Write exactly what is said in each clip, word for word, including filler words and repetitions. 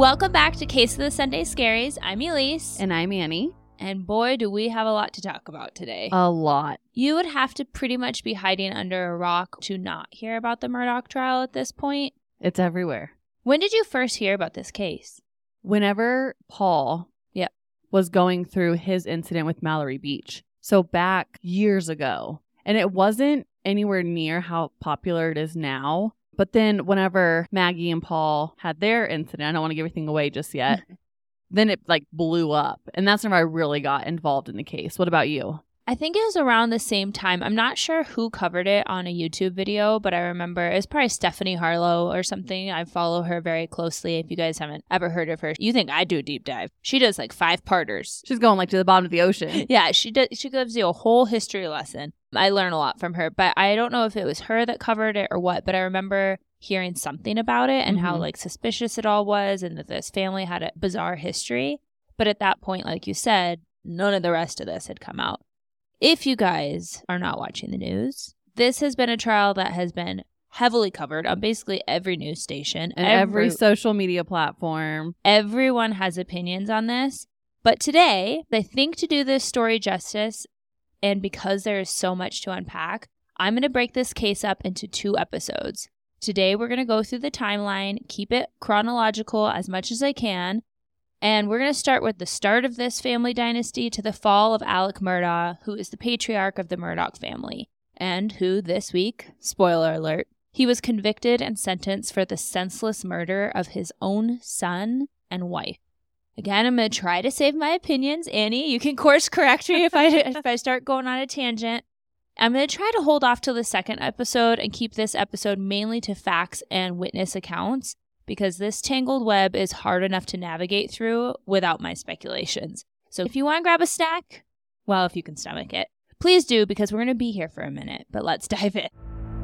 Welcome back to Case of the Sunday Scaries. I'm Elise. And I'm Annie. And boy, do we have a lot to talk about today. A lot. You would have to pretty much be hiding under a rock to not hear about the Murdaugh trial at this point. It's everywhere. When did you first hear about this case? Whenever Paul yep. was going through his incident with Mallory Beach. So back years ago. And it wasn't anywhere near how popular it is now. But then whenever Maggie and Paul had their incident, I don't want to give everything away just yet, then it like blew up. And that's when I really got involved in the case. What about you? I think it was around the same time. I'm not sure who covered it on a YouTube video, but I remember it was probably Stephanie Harlow or something. I follow her very closely. If you guys haven't ever heard of her, you think I do a deep dive. She does like five parters. She's going like to the bottom of the ocean. Yeah, she does. She gives you a whole history lesson. I learn a lot from her, but I don't know if it was her that covered it or what, but I remember hearing something about it and mm-hmm. how like suspicious it all was and that this family had a bizarre history. But at that point, like you said, none of the rest of this had come out. If you guys are not watching the news, this has been a trial that has been heavily covered on basically every news station. And every, every social media platform. Everyone has opinions on this. But today, I think to do this story justice, and because there is so much to unpack, I'm going to break this case up into two episodes. Today, we're going to go through the timeline, keep it chronological as much as I can. And we're going to start with the start of this family dynasty to the fall of Alec Murdaugh, who is the patriarch of the Murdaugh family, and who this week, spoiler alert, he was convicted and sentenced for the senseless murder of his own son and wife. Again, I'm going to try to save my opinions. Annie, you can course correct me if I if I start going on a tangent. I'm going to try to hold off till the second episode and keep this episode mainly to facts and witness accounts, because this tangled web is hard enough to navigate through without my speculations. So if you want to grab a snack, well, if you can stomach it, please do, because we're going to be here for a minute, but let's dive in.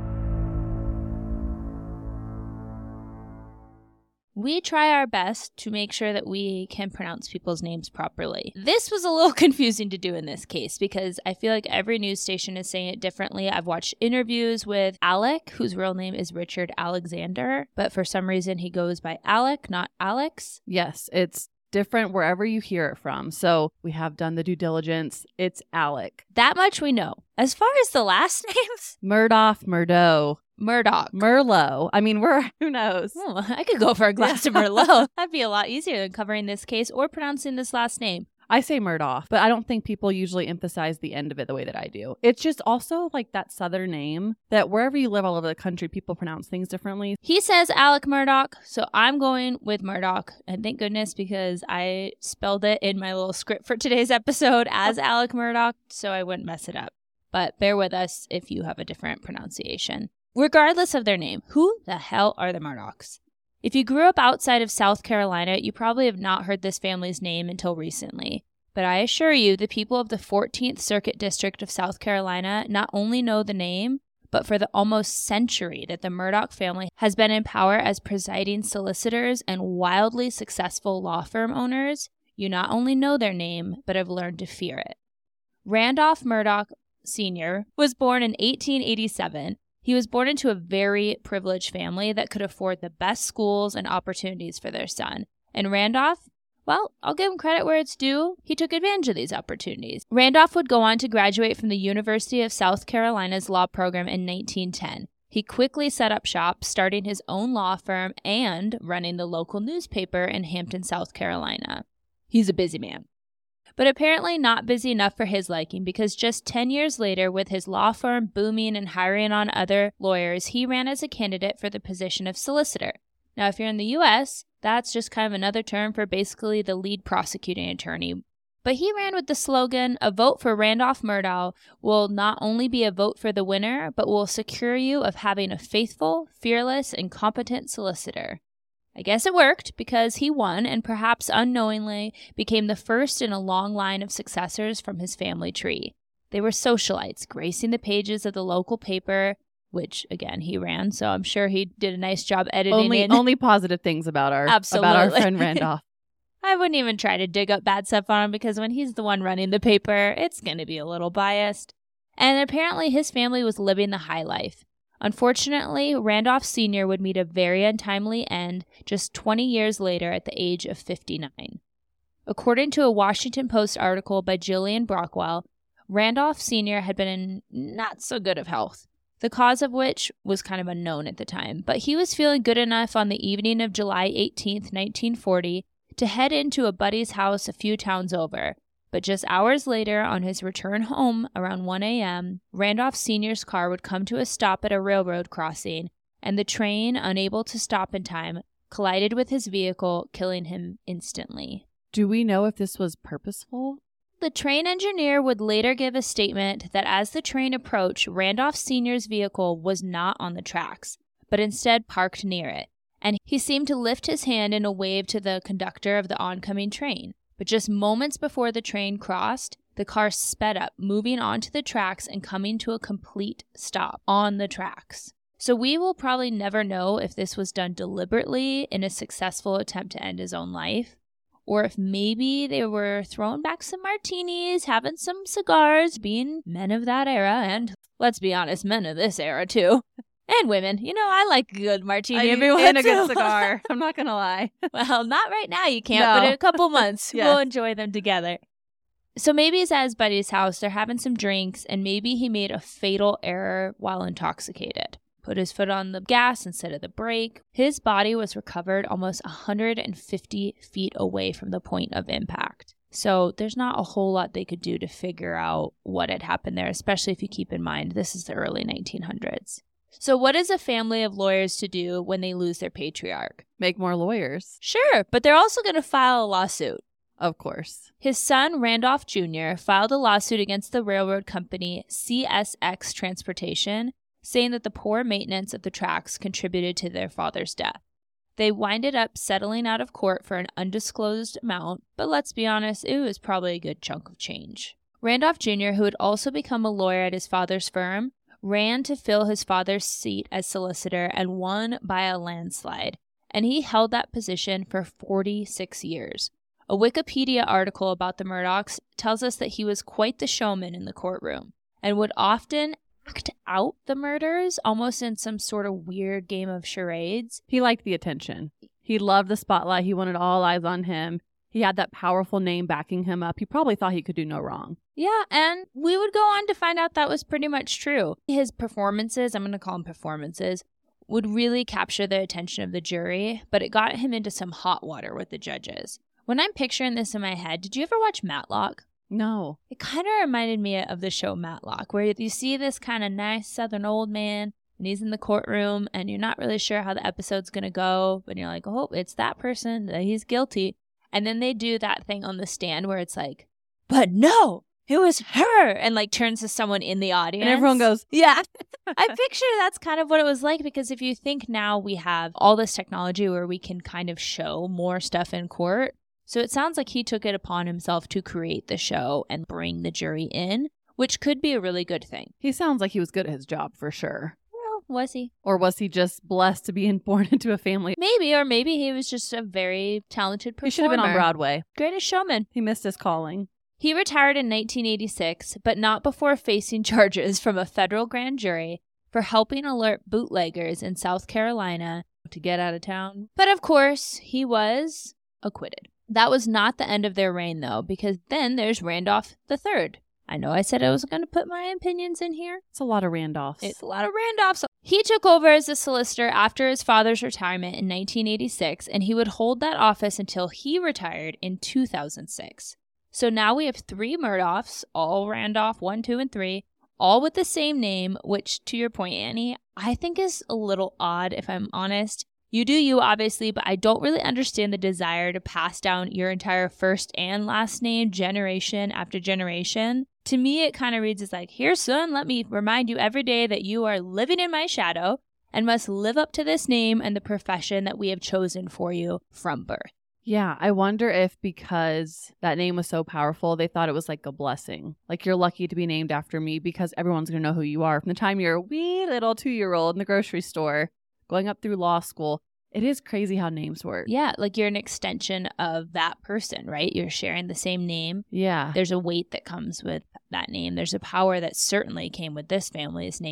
We try our best to make sure that we can pronounce people's names properly. This was a little confusing to do in this case because I feel like every news station is saying it differently. I've watched interviews with Alec, whose real name is Richard Alexander, but for some reason he goes by Alec, not Alex. Yes, it's different wherever you hear it from. So we have done the due diligence. It's Alec. That much we know. As far as the last names, Murdaugh, Murdo. Murdaugh. Merlot. I mean, we're, who knows? Oh, I could go for a glass of Merlot. That'd be a lot easier than covering this case or pronouncing this last name. I say Murdaugh, but I don't think people usually emphasize the end of it the way that I do. It's just also like that southern name that wherever you live all over the country, people pronounce things differently. He says Alec Murdaugh, so I'm going with Murdaugh. And thank goodness, because I spelled it in my little script for today's episode as Alec Murdaugh, so I wouldn't mess it up. But bear with us if you have a different pronunciation. Regardless of their name, who the hell are the Murdaughs? If you grew up outside of South Carolina, you probably have not heard this family's name until recently. But I assure you, the people of the fourteenth Circuit District of South Carolina not only know the name, but for the almost century that the Murdaugh family has been in power as presiding solicitors and wildly successful law firm owners, you not only know their name, but have learned to fear it. Randolph Murdaugh Senior was born in eighteen eighty-seven. He was born into a very privileged family that could afford the best schools and opportunities for their son. And Randolph, well, I'll give him credit where it's due. He took advantage of these opportunities. Randolph would go on to graduate from the University of South Carolina's law program in nineteen ten. He quickly set up shop, starting his own law firm and running the local newspaper in Hampton, South Carolina. He's a busy man. But apparently not busy enough for his liking, because just ten years later, with his law firm booming and hiring on other lawyers, he ran as a candidate for the position of solicitor. Now, if you're in the U S, that's just kind of another term for basically the lead prosecuting attorney. But he ran with the slogan, "A vote for Randolph Murdaugh will not only be a vote for the winner, but will secure you of having a faithful, fearless, and competent solicitor." I guess it worked, because he won and perhaps unknowingly became the first in a long line of successors from his family tree. They were socialites, gracing the pages of the local paper, which, again, he ran, so I'm sure he did a nice job editing only, in. Only positive things about our, Absolutely. about our friend Randolph. I wouldn't even try to dig up bad stuff on him, because when he's the one running the paper, it's going to be a little biased. And apparently his family was living the high life. Unfortunately, Randolph Senior would meet a very untimely end just twenty years later at the age of fifty-nine. According to a Washington Post article by Jillian Brockwell, Randolph Senior had been in not so good of health, the cause of which was kind of unknown at the time, but he was feeling good enough on the evening of July eighteenth, nineteen forty, to head into a buddy's house a few towns over. But just hours later, on his return home around one a.m., Randolph Senior's car would come to a stop at a railroad crossing, and the train, unable to stop in time, collided with his vehicle, killing him instantly. Do we know if this was purposeful? The train engineer would later give a statement that as the train approached, Randolph Senior's vehicle was not on the tracks, but instead parked near it, and he seemed to lift his hand in a wave to the conductor of the oncoming train. But just moments before the train crossed, the car sped up, moving onto the tracks and coming to a complete stop on the tracks. So we will probably never know if this was done deliberately in a successful attempt to end his own life, or if maybe they were throwing back some martinis, having some cigars, being men of that era, and let's be honest, men of this era too. And women. You know, I like a good martini I, every once and a in good cigar. I'm not going to lie. Well, not right now, you can't, No. but in a couple months, Yes. we'll enjoy them together. So maybe he's at his buddy's house, they're having some drinks, and maybe he made a fatal error while intoxicated. Put his foot on the gas instead of the brake. His body was recovered almost one hundred fifty feet away from the point of impact. So there's not a whole lot they could do to figure out what had happened there, especially if you keep in mind this is the early nineteen hundreds. So what is a family of lawyers to do when they lose their patriarch? Make more lawyers. Sure, but they're also going to file a lawsuit. Of course. His son, Randolph Junior, filed a lawsuit against the railroad company C S X Transportation, saying that the poor maintenance of the tracks contributed to their father's death. They winded up settling out of court for an undisclosed amount, but let's be honest, it was probably a good chunk of change. Randolph Junior, who had also become a lawyer at his father's firm, ran to fill his father's seat as solicitor and won by a landslide, and he held that position for forty-six years. A Wikipedia article about the Murdochs tells us that he was quite the showman in the courtroom and would often act out the murders, almost in some sort of weird game of charades. He liked the attention. He loved the spotlight. He wanted all eyes on him. He had that powerful name backing him up. He probably thought he could do no wrong. Yeah, and we would go on to find out that was pretty much true. His performances, I'm going to call them performances, would really capture the attention of the jury, but it got him into some hot water with the judges. When I'm picturing this in my head, did you ever watch Matlock? No. It kind of reminded me of the show Matlock, where you see this kind of nice southern old man, and he's in the courtroom, and you're not really sure how the episode's going to go, but you're like, oh, it's that person, that he's guilty. And then they do that thing on the stand where it's like, but no, it was her, and like turns to someone in the audience. And everyone goes, yeah. I picture that's kind of what it was like, because if you think now we have all this technology where we can kind of show more stuff in court. So it sounds like he took it upon himself to create the show and bring the jury in, which could be a really good thing. he sounds like he was good at his job for sure. Well, was he? Or was he just blessed to be born into a family? Maybe, or maybe he was just a very talented performer. He should have been on Broadway. Greatest showman. He missed his calling. He retired in nineteen eighty-six, but not before facing charges from a federal grand jury for helping alert bootleggers in South Carolina to get out of town. But of course, he was acquitted. That was not the end of their reign, though, because then there's Randolph the Third. I know I said I was going to put my opinions in here. It's a lot of Randolphs. It's a lot of Randolphs. He took over as a solicitor after his father's retirement in nineteen eighty-six, and he would hold that office until he retired in two thousand six. So now we have three Murdochs, all Randolph, one, two, and three, all with the same name, which, to your point, Annie, I think is a little odd, if I'm honest. You do you, obviously, but I don't really understand the desire to pass down your entire first and last name generation after generation. To me, it kind of reads as like, here, son, let me remind you every day that you are living in my shadow and must live up to this name and the profession that we have chosen for you from birth. Yeah, I wonder if because that name was so powerful, they thought it was like a blessing. Like, you're lucky to be named after me because everyone's going to know who you are from the time you're a wee little two-year-old in the grocery store going up through law school. It is crazy how names work. Yeah, like you're an extension of that person, right? You're sharing the same name. Yeah. There's a weight that comes with that name. There's a power that certainly came with this family's name.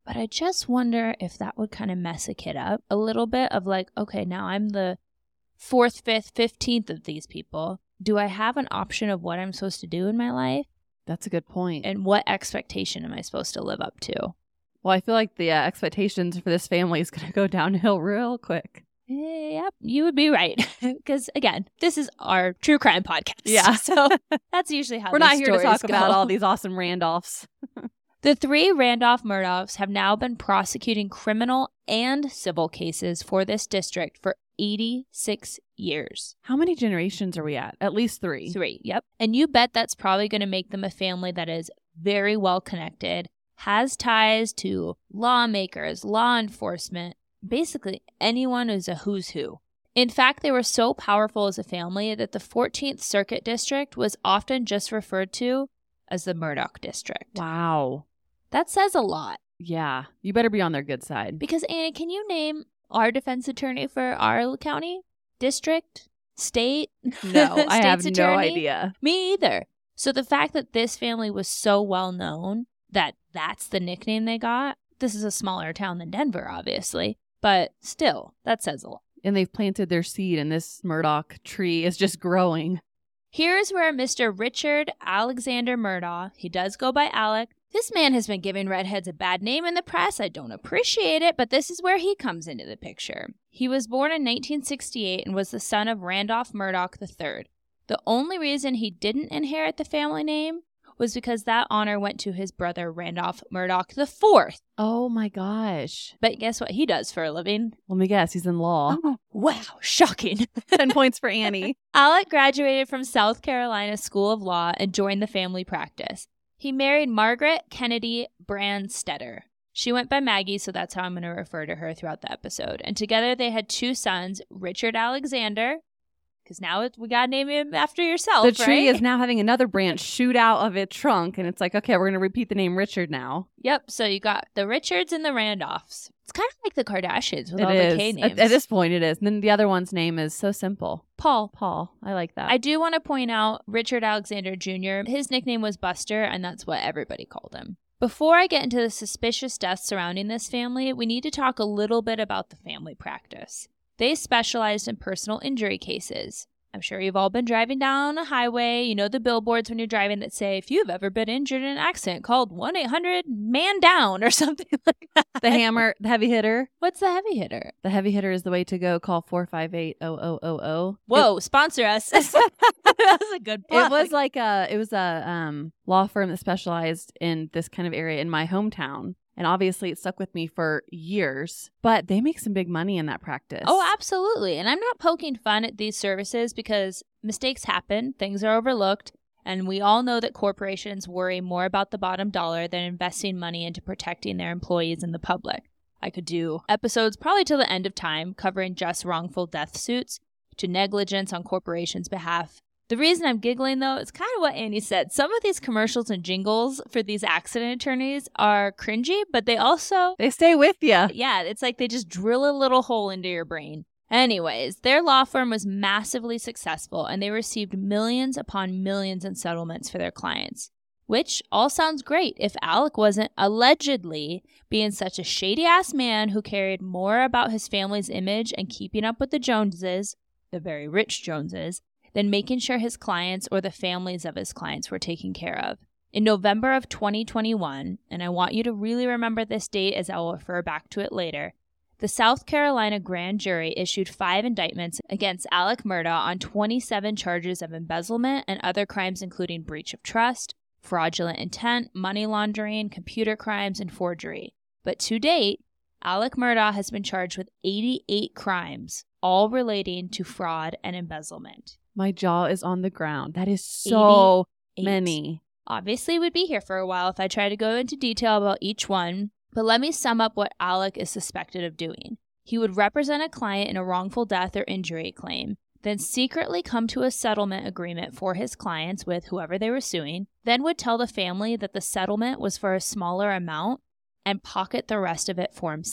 But I just wonder if that would kind of mess a kid up a little bit of like, okay, now I'm the fourth, fifth, fifteenth of these people. Do I have an option of what I'm supposed to do in my life? That's a good point. And what expectation am I supposed to live up to? Well, I feel like the uh, expectations for this family is going to go downhill real quick. Yep, you would be right. Because, again, this is our true crime podcast. Yeah. So that's usually how We're these not here to stories talk go. about all these awesome Randolphs. The three Randolph Murdochs have now been prosecuting criminal and civil cases for this district for eighty-six years. How many generations are we at? At least three. Three, yep. And you bet that's probably going to make them a family that is very well connected, has ties to lawmakers, law enforcement, basically anyone who's a who's who. In fact, they were so powerful as a family that the fourteenth Circuit District was often just referred to as the Murdoch District. Wow. That says a lot. Yeah. You better be on their good side. Because, Annie, can you name our defense attorney for our county, district, state? No, I have State's no attorney? idea. Me either. So the fact that this family was so well known that that's the nickname they got, this is a smaller town than Denver, obviously, but still, that says a lot. And they've planted their seed, and this Murdoch tree is just growing. Here's where Mister Richard Alexander Murdaugh, he does go by Alec. This man has been giving redheads a bad name in the press. I don't appreciate it, but this is where he comes into the picture. He was born in nineteen sixty-eight and was the son of Randolph Murdoch the third. The only reason he didn't inherit the family name was because that honor went to his brother Randolph Murdoch the fourth. Oh my gosh. But guess what he does for a living? Let me guess, he's in law. Oh, wow, shocking. ten points for Annie. Alec graduated from South Carolina School of Law and joined the family practice. He married Margaret Kennedy Brandstetter. She went by Maggie, so that's how I'm going to refer to her throughout the episode. And together they had two sons, Richard Alexander, because now it, we got to name him after yourself, The tree right? is now having another branch shoot out of its trunk, and it's like, okay, we're going to repeat the name Richard now. Yep, so you got the Richards and the Randolphs. It's kind of like the Kardashians with It all is. the K names. At, at this point, it is. And then the other one's name is so simple. Paul. Paul. I like that. I do want to point out Richard Alexander Junior His nickname was Buster, and that's what everybody called him. Before I get into the suspicious deaths surrounding this family, we need to talk a little bit about the family practice. They specialized in personal injury cases. I'm sure you've all been driving down a highway. You know the billboards when you're driving that say, if you've ever been injured in an accident, called one eight hundred man down or something like that. The hammer, the heavy hitter. What's the heavy hitter? The heavy hitter is the way to go. Call four five eight, zero zero zero zero. Whoa, sponsor us. That was a good plug. It was like a, it was a um, law firm that specialized in this kind of area in my hometown. And obviously it stuck with me for years, but they make some big money in that practice. Oh, absolutely. And I'm not poking fun at these services because mistakes happen, things are overlooked, and we all know that corporations worry more about the bottom dollar than investing money into protecting their employees and the public. I could do episodes probably till the end of time covering just wrongful death suits to negligence on corporations' behalf. The reason I'm giggling, though, is kind of what Annie said. Some of these commercials and jingles for these accident attorneys are cringy, but they also... They stay with you. Yeah, it's like they just drill a little hole into your brain. Anyways, their law firm was massively successful, and they received millions upon millions in settlements for their clients. Which all sounds great if Alec wasn't allegedly being such a shady-ass man who cared more about his family's image and keeping up with the Joneses, the very rich Joneses, than making sure his clients or the families of his clients were taken care of. In November of twenty twenty-one, and I want you to really remember this date as I will refer back to it later, the South Carolina grand jury issued five indictments against Alec Murdaugh on twenty-seven charges of embezzlement and other crimes including breach of trust, fraudulent intent, money laundering, computer crimes, and forgery. But to date, Alec Murdaugh has been charged with eighty-eight crimes, all relating to fraud and embezzlement. My jaw is on the ground. That is so eighty-eight. many. Obviously, we'd be here for a while if I tried to go into detail about each one, but let me sum up what Alec is suspected of doing. He would represent a client in a wrongful death or injury claim, then secretly come to a settlement agreement for his clients with whoever they were suing, then would tell the family that the settlement was for a smaller amount and pocket the rest of it for himself.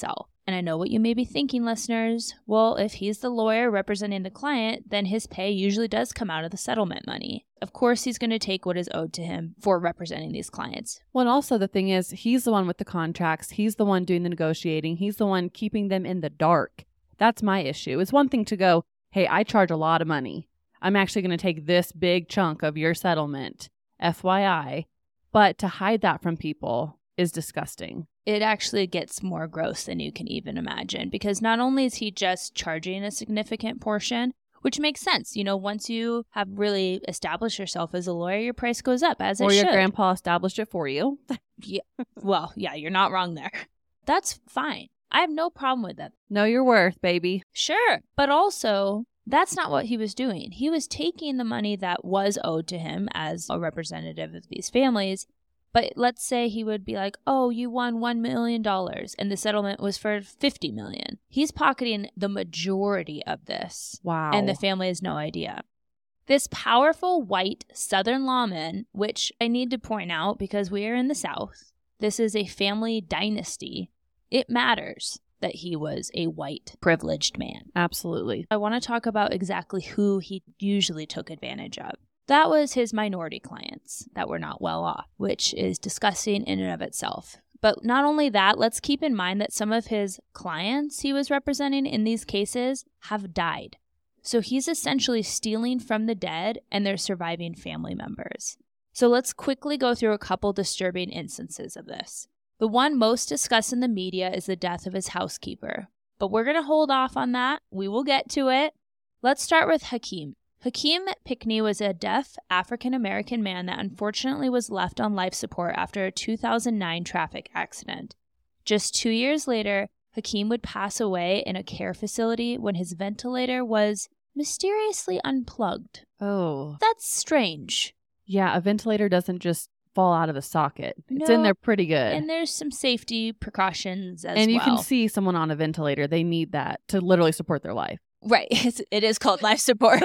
And I know what you may be thinking, listeners. Well, if he's the lawyer representing the client, then his pay usually does come out of the settlement money. Of course, he's going to take what is owed to him for representing these clients. Well, and also the thing is, he's the one with the contracts. He's the one doing the negotiating. He's the one keeping them in the dark. That's my issue. It's one thing to go, hey, I charge a lot of money. I'm actually going to take this big chunk of your settlement, F Y I. But to hide that from people is disgusting. It actually gets more gross than you can even imagine, because not only is he just charging a significant portion, which makes sense. You know, once you have really established yourself as a lawyer, your price goes up, as it or should. your grandpa established it for you. Yeah. Well, yeah, you're not wrong there. That's fine. I have no problem with that. Know your worth, baby. Sure. But also, that's not what he was doing. He was taking the money that was owed to him as a representative of these families. But let's say he would be like, oh, you won one million dollars and the settlement was for fifty million dollars. He's pocketing the majority of this. Wow. And the family has no idea. This powerful white Southern lawman, which I need to point out because we are in the South, this is a family dynasty. It matters that he was a white privileged man. Absolutely. I want to talk about exactly who he usually took advantage of. That was his minority clients that were not well off, which is disgusting in and of itself. But not only that, let's keep in mind that some of his clients he was representing in these cases have died. So he's essentially stealing from the dead and their surviving family members. So let's quickly go through a couple disturbing instances of this. The one most discussed in the media is the death of his housekeeper. But we're going to hold off on that. We will get to it. Let's start with Hakeem. Hakeem Pickney was a deaf African-American man that unfortunately was left on life support after a two thousand nine traffic accident. Just two years later, Hakeem would pass away in a care facility when his ventilator was mysteriously unplugged. Oh. That's strange. Yeah, a ventilator doesn't just fall out of the socket. It's No, in there pretty good. And there's some safety precautions as well. And you can see someone on a ventilator. They need that to literally support their life. Right. It is called life support.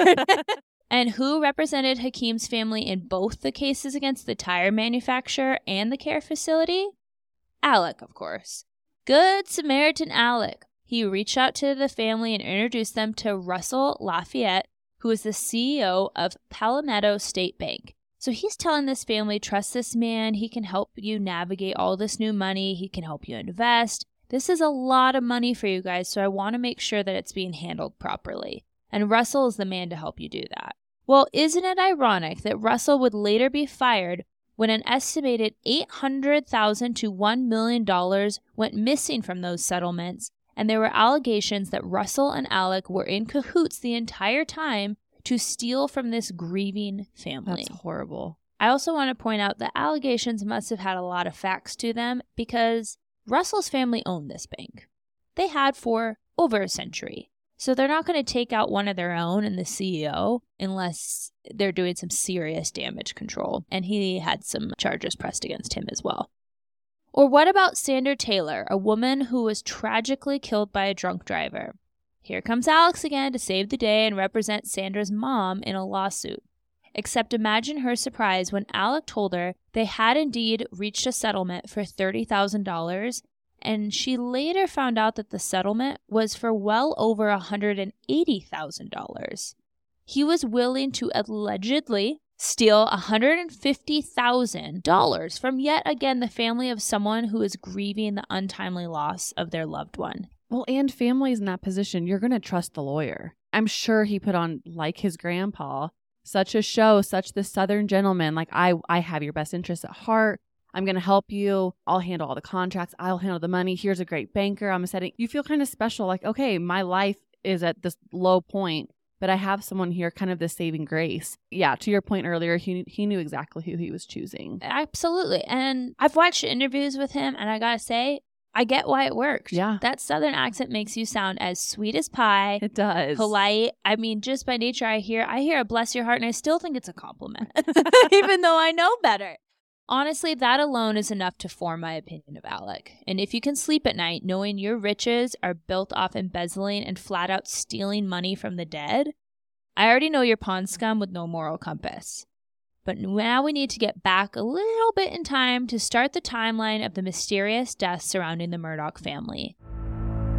And who represented Hakeem's family in both the cases against the tire manufacturer and the care facility? Alec, of course. Good Samaritan Alec. He reached out to the family and introduced them to Russell Lafayette, who is the C E O of Palmetto State Bank. So he's telling this family, trust this man. He can help you navigate all this new money. He can help you invest. This is a lot of money for you guys, so I want to make sure that it's being handled properly. And Russell is the man to help you do that. Well, isn't it ironic that Russell would later be fired when an estimated eight hundred thousand dollars to one million dollars went missing from those settlements, and there were allegations that Russell and Alec were in cahoots the entire time to steal from this grieving family. That's horrible. I also want to point out that allegations must have had a lot of facts to them because Russell's family owned this bank. They had for over a century. So they're not going to take out one of their own and the C E O unless they're doing some serious damage control. And he had some charges pressed against him as well. Or what about Sandra Taylor, a woman who was tragically killed by a drunk driver? Here comes Alex again to save the day and represent Sandra's mom in a lawsuit. Except imagine her surprise when Alec told her they had indeed reached a settlement for thirty thousand dollars, and she later found out that the settlement was for well over one hundred eighty thousand dollars. He was willing to allegedly steal one hundred fifty thousand dollars from yet again the family of someone who is grieving the untimely loss of their loved one. Well, and families in that position, you're going to trust the lawyer. I'm sure he put on, like his grandpa, such a show, such the Southern gentleman, like, I, I have your best interests at heart. I'm going to help you. I'll handle all the contracts. I'll handle the money. Here's a great banker. I'm setting. You feel kind of special, like, okay, my life is at this low point, but I have someone here, kind of the saving grace. Yeah, to your point earlier, he he knew exactly who he was choosing. Absolutely. And I've watched interviews with him, and I got to say, I get why it worked. Yeah. That Southern accent makes you sound as sweet as pie. It does. Polite. I mean, just by nature, I hear I hear a bless your heart, and I still think it's a compliment, even though I know better. Honestly, that alone is enough to form my opinion of Alec. And if you can sleep at night knowing your riches are built off embezzling and flat out stealing money from the dead, I already know you're pond scum with no moral compass. But now we need to get back a little bit in time to start the timeline of the mysterious deaths surrounding the Murdaugh family.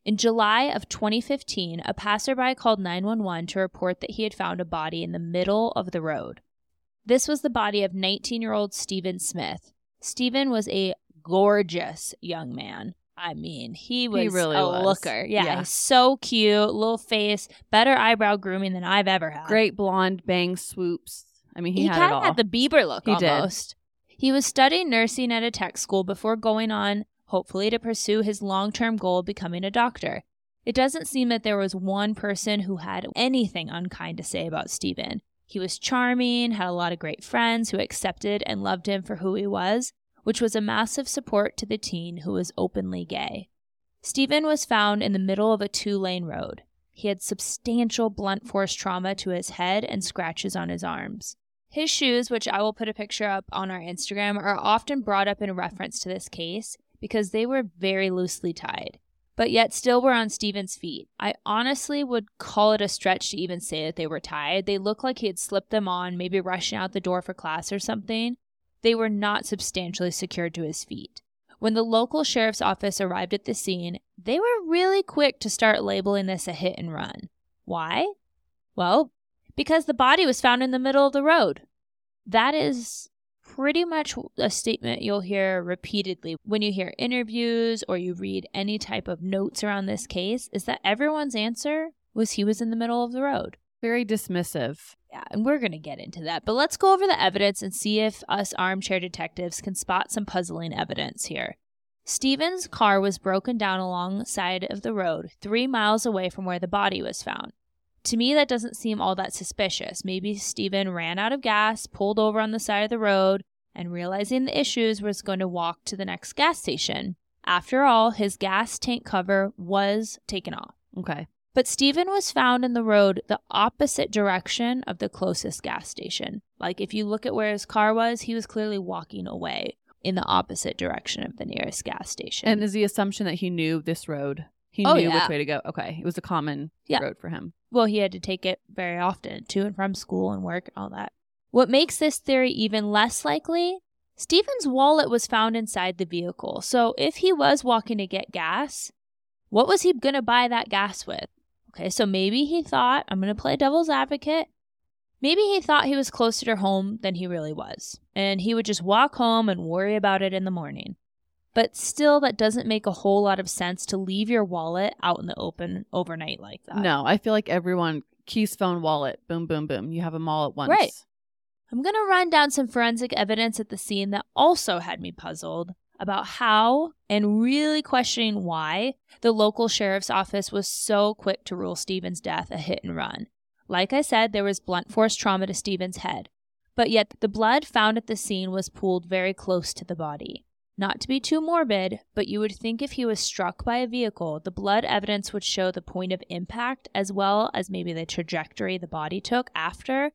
In July of twenty fifteen, a passerby called nine one one to report that he had found a body in the middle of the road. This was the body of nineteen-year-old Stephen Smith. Stephen was a gorgeous young man. I mean, he was he really a was. looker. Yeah, Yeah. he's so cute, little face, better eyebrow grooming than I've ever had. Great blonde bang swoops. I mean, he, He had it kind all. of had the Bieber look He did. almost. He was studying nursing at a tech school before going on, hopefully, to pursue his long-term goal of becoming a doctor. It doesn't seem that there was one person who had anything unkind to say about Stephen. He was charming, had a lot of great friends who accepted and loved him for who he was, which was a massive support to the teen who was openly gay. Stephen was found in the middle of a two-lane road. He had substantial blunt force trauma to his head and scratches on his arms. His shoes, which I will put a picture up on our Instagram, are often brought up in reference to this case because they were very loosely tied, but yet still were on Stephen's feet. I honestly would call it a stretch to even say that they were tied. They looked like he had slipped them on, maybe rushing out the door for class or something. They were not substantially secured to his feet. When the local sheriff's office arrived at the scene, they were really quick to start labeling this a hit and run. Why? Well, because the body was found in the middle of the road. That is pretty much a statement you'll hear repeatedly when you hear interviews or you read any type of notes around this case, is that everyone's answer was he was in the middle of the road. Very dismissive. Yeah, and we're going to get into that. But let's go over the evidence and see if us armchair detectives can spot some puzzling evidence here. Stephen's car was broken down alongside of the road, three miles away from where the body was found. To me, that doesn't seem all that suspicious. Maybe Stephen ran out of gas, pulled over on the side of the road, and realizing the issues was going to walk to the next gas station. After all, his gas tank cover was taken off. Okay. But Stephen was found in the road the opposite direction of the closest gas station. Like, if you look at where his car was, he was clearly walking away in the opposite direction of the nearest gas station. And is the assumption that he knew this road? He Oh, knew yeah. which way to go. Okay. It was a common Yeah. road for him. Well, he had to take it very often to and from school and work and all that. What makes this theory even less likely? Stephen's wallet was found inside the vehicle. So if he was walking to get gas, what was he going to buy that gas with? Okay, so maybe he thought, I'm going to play devil's advocate. Maybe he thought he was closer to home than he really was, and he would just walk home and worry about it in the morning. But still, that doesn't make a whole lot of sense to leave your wallet out in the open overnight like that. No, I feel like everyone, keys, phone, wallet, boom, boom, boom. You have them all at once. Right. I'm going to run down some forensic evidence at the scene that also had me puzzled about how, and really questioning why, the local sheriff's office was so quick to rule Stephen's death a hit and run. Like I said, there was blunt force trauma to Stephen's head, but yet the blood found at the scene was pooled very close to the body. Not to be too morbid, but you would think if he was struck by a vehicle, the blood evidence would show the point of impact as well as maybe the trajectory the body took after,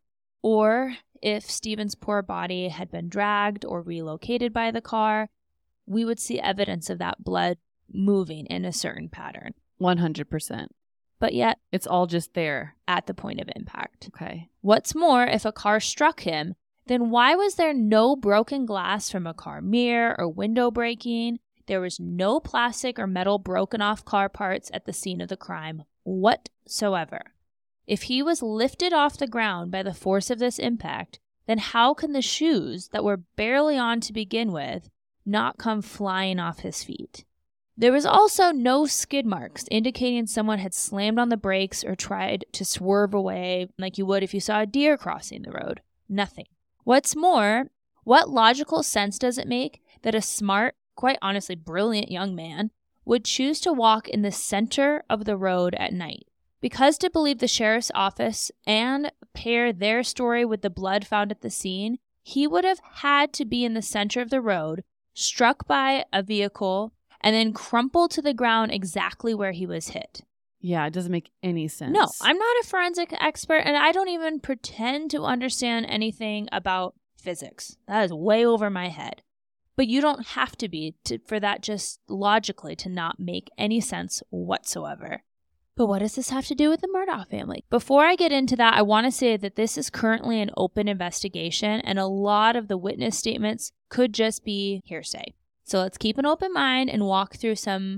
or if Stephen's poor body had been dragged or relocated by the car, we would see evidence of that blood moving in a certain pattern. one hundred percent. But yet, It's all just there. at the point of impact. Okay. What's more, if a car struck him, then why was there no broken glass from a car mirror or window breaking? There was no plastic or metal broken off car parts at the scene of the crime whatsoever. If he was lifted off the ground by the force of this impact, then how can the shoes that were barely on to begin with not come flying off his feet? There was also no skid marks indicating someone had slammed on the brakes or tried to swerve away like you would if you saw a deer crossing the road. Nothing. What's more, what logical sense does it make that a smart, quite honestly brilliant young man would choose to walk in the center of the road at night? Because to believe the sheriff's office and pair their story with the blood found at the scene, he would have had to be in the center of the road, struck by a vehicle, and then crumpled to the ground exactly where he was hit. Yeah, it doesn't make any sense. No, I'm not a forensic expert, and I don't even pretend to understand anything about physics. That is way over my head. But you don't have to be to, for that just logically to not make any sense whatsoever. But what does this have to do with the Murdaugh family? Before I get into that, I want to say that this is currently an open investigation, and a lot of the witness statements could just be hearsay. So let's keep an open mind and walk through some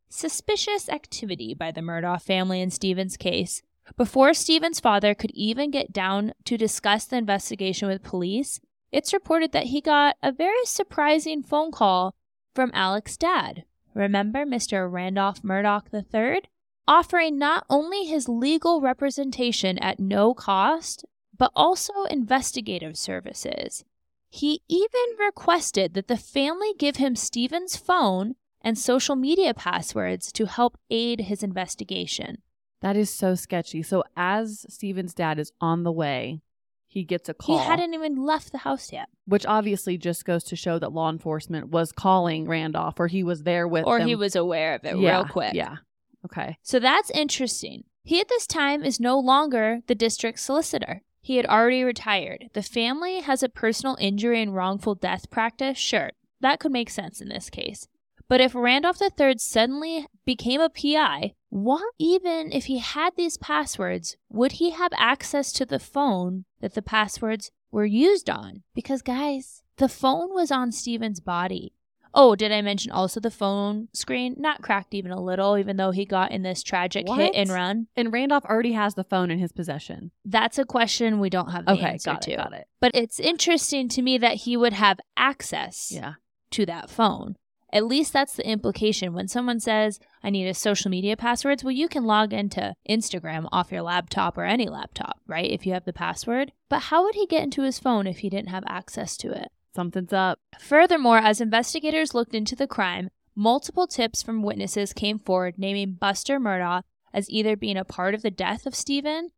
suspicious activity by the Murdaugh family in Stephen's case. Before Stephen's father could even get down to discuss the investigation with police, it's reported that he got a very surprising phone call from Alec's dad. Remember Mister Randolph Murdaugh the third? Offering not only his legal representation at no cost, but also investigative services. He even requested that the family give him Stephen's phone and social media passwords to help aid his investigation. That is so sketchy. So as Stephen's dad is on the way, he gets a call. He hadn't even left the house yet. Which obviously just goes to show that law enforcement was calling Randolph, or he was there with Or them. he was aware of it yeah, real quick. Yeah. Okay. So that's interesting. He at this time is no longer the district solicitor. He had already retired. The family has a personal injury and wrongful death practice. Sure, that could make sense in this case. But if Randolph the third suddenly became a P I, what even if he had these passwords, would he have access to the phone that the passwords were used on? Because, guys, the phone was on Stephen's body. Oh, did I mention also the phone screen? Not cracked even a little, even though he got in this tragic What? hit and run. And Randolph already has the phone in his possession. That's a question we don't have the Okay, answer got to. it, got it. But it's interesting to me that he would have access Yeah. to that phone. At least that's the implication. When someone says, I need a social media passwords, well, you can log into Instagram off your laptop or any laptop, right? If you have the password. But how would he get into his phone if he didn't have access to it? Something's up. Furthermore, as investigators looked into the crime, multiple tips from witnesses came forward naming Buster Murdaugh as either being a part of the death of Stephen,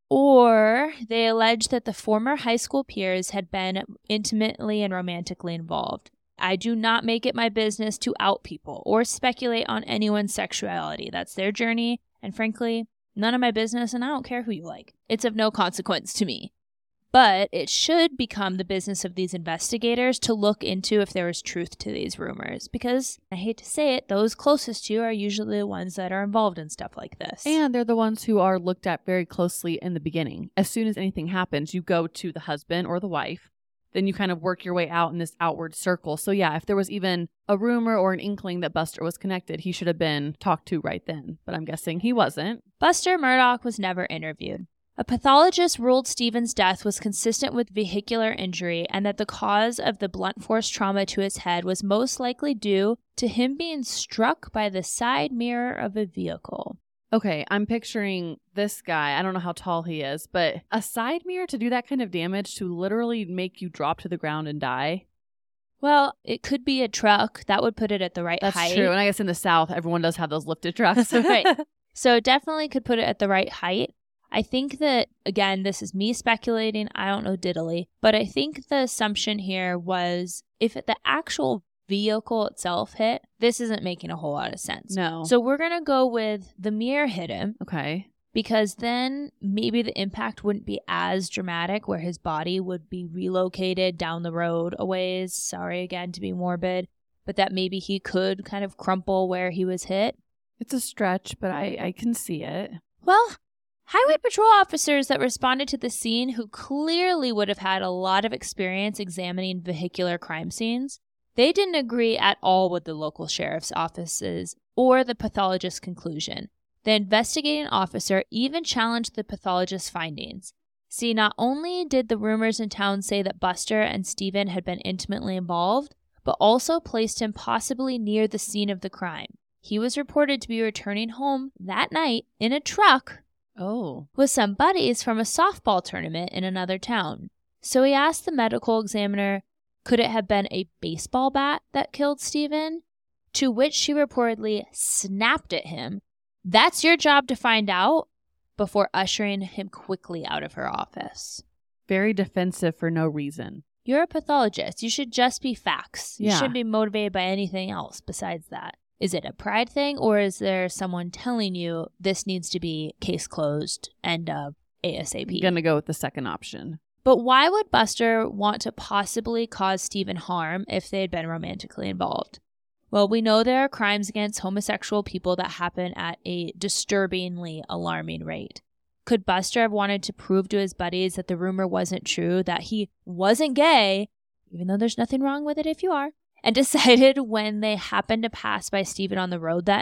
or they alleged that the former high school peers had been intimately and romantically involved. I do not make it my business to out people or speculate on anyone's sexuality. That's their journey, and frankly, none of my business, and I don't care who you like. It's of no consequence to me. But it should become the business of these investigators to look into if there is truth to these rumors. Because, I hate to say it, those closest to you are usually the ones that are involved in stuff like this. And they're the ones who are looked at very closely in the beginning. As soon as anything happens, you go to the husband or the wife. Then you kind of work your way out in this outward circle. So yeah, if there was even a rumor or an inkling that Buster was connected, he should have been talked to right then. But I'm guessing he wasn't. Buster Murdaugh was never interviewed. A pathologist ruled Stephen's death was consistent with vehicular injury and that the cause of the blunt force trauma to his head was most likely due to him being struck by the side mirror of a vehicle. Okay, I'm picturing this guy. I don't know how tall he is, but a side mirror to do that kind of damage, to literally make you drop to the ground and die. Well, it could be a truck. That would put it at the right That's height. true. And I guess in the South, everyone does have those lifted trucks. Right. So it definitely could put it at the right height. I think that, again, this is me speculating. I don't know diddly. But I think the assumption here was if the actual vehicle itself hit, this isn't making a whole lot of sense. No. So we're going to go with the mirror hit him. Okay. Because then maybe the impact wouldn't be as dramatic where his body would be relocated down the road a ways. Sorry again to be morbid. But that maybe he could kind of crumple where he was hit. It's a stretch, but I, I can see it. Well, highway patrol officers that responded to the scene, who clearly would have had a lot of experience examining vehicular crime scenes, they didn't agree at all with the local sheriff's offices or the pathologist's conclusion. The investigating officer even challenged the pathologist's findings. See, not only did the rumors in town say that Buster and Stephen had been intimately involved, but also placed him possibly near the scene of the crime. He was reported to be returning home that night in a truck Oh. with some buddies from a softball tournament in another town. So he asked the medical examiner, could it have been a baseball bat that killed Stephen? To which she reportedly snapped at him, "That's your job to find out," before ushering him quickly out of her office. Very defensive for no reason. You're a pathologist. You should just be facts. You Yeah. shouldn't be motivated by anything else besides that. Is it a pride thing, or is there someone telling you this needs to be case closed, end of, ASAP? I'm going to go with the second option. But why would Buster want to possibly cause Stephen harm if they had been romantically involved? Well, we know there are crimes against homosexual people that happen at a disturbingly alarming rate. Could Buster have wanted to prove to his buddies that the rumor wasn't true, that he wasn't gay, even though there's nothing wrong with it if you are, and decided when they happened to pass by Stephen on the road that night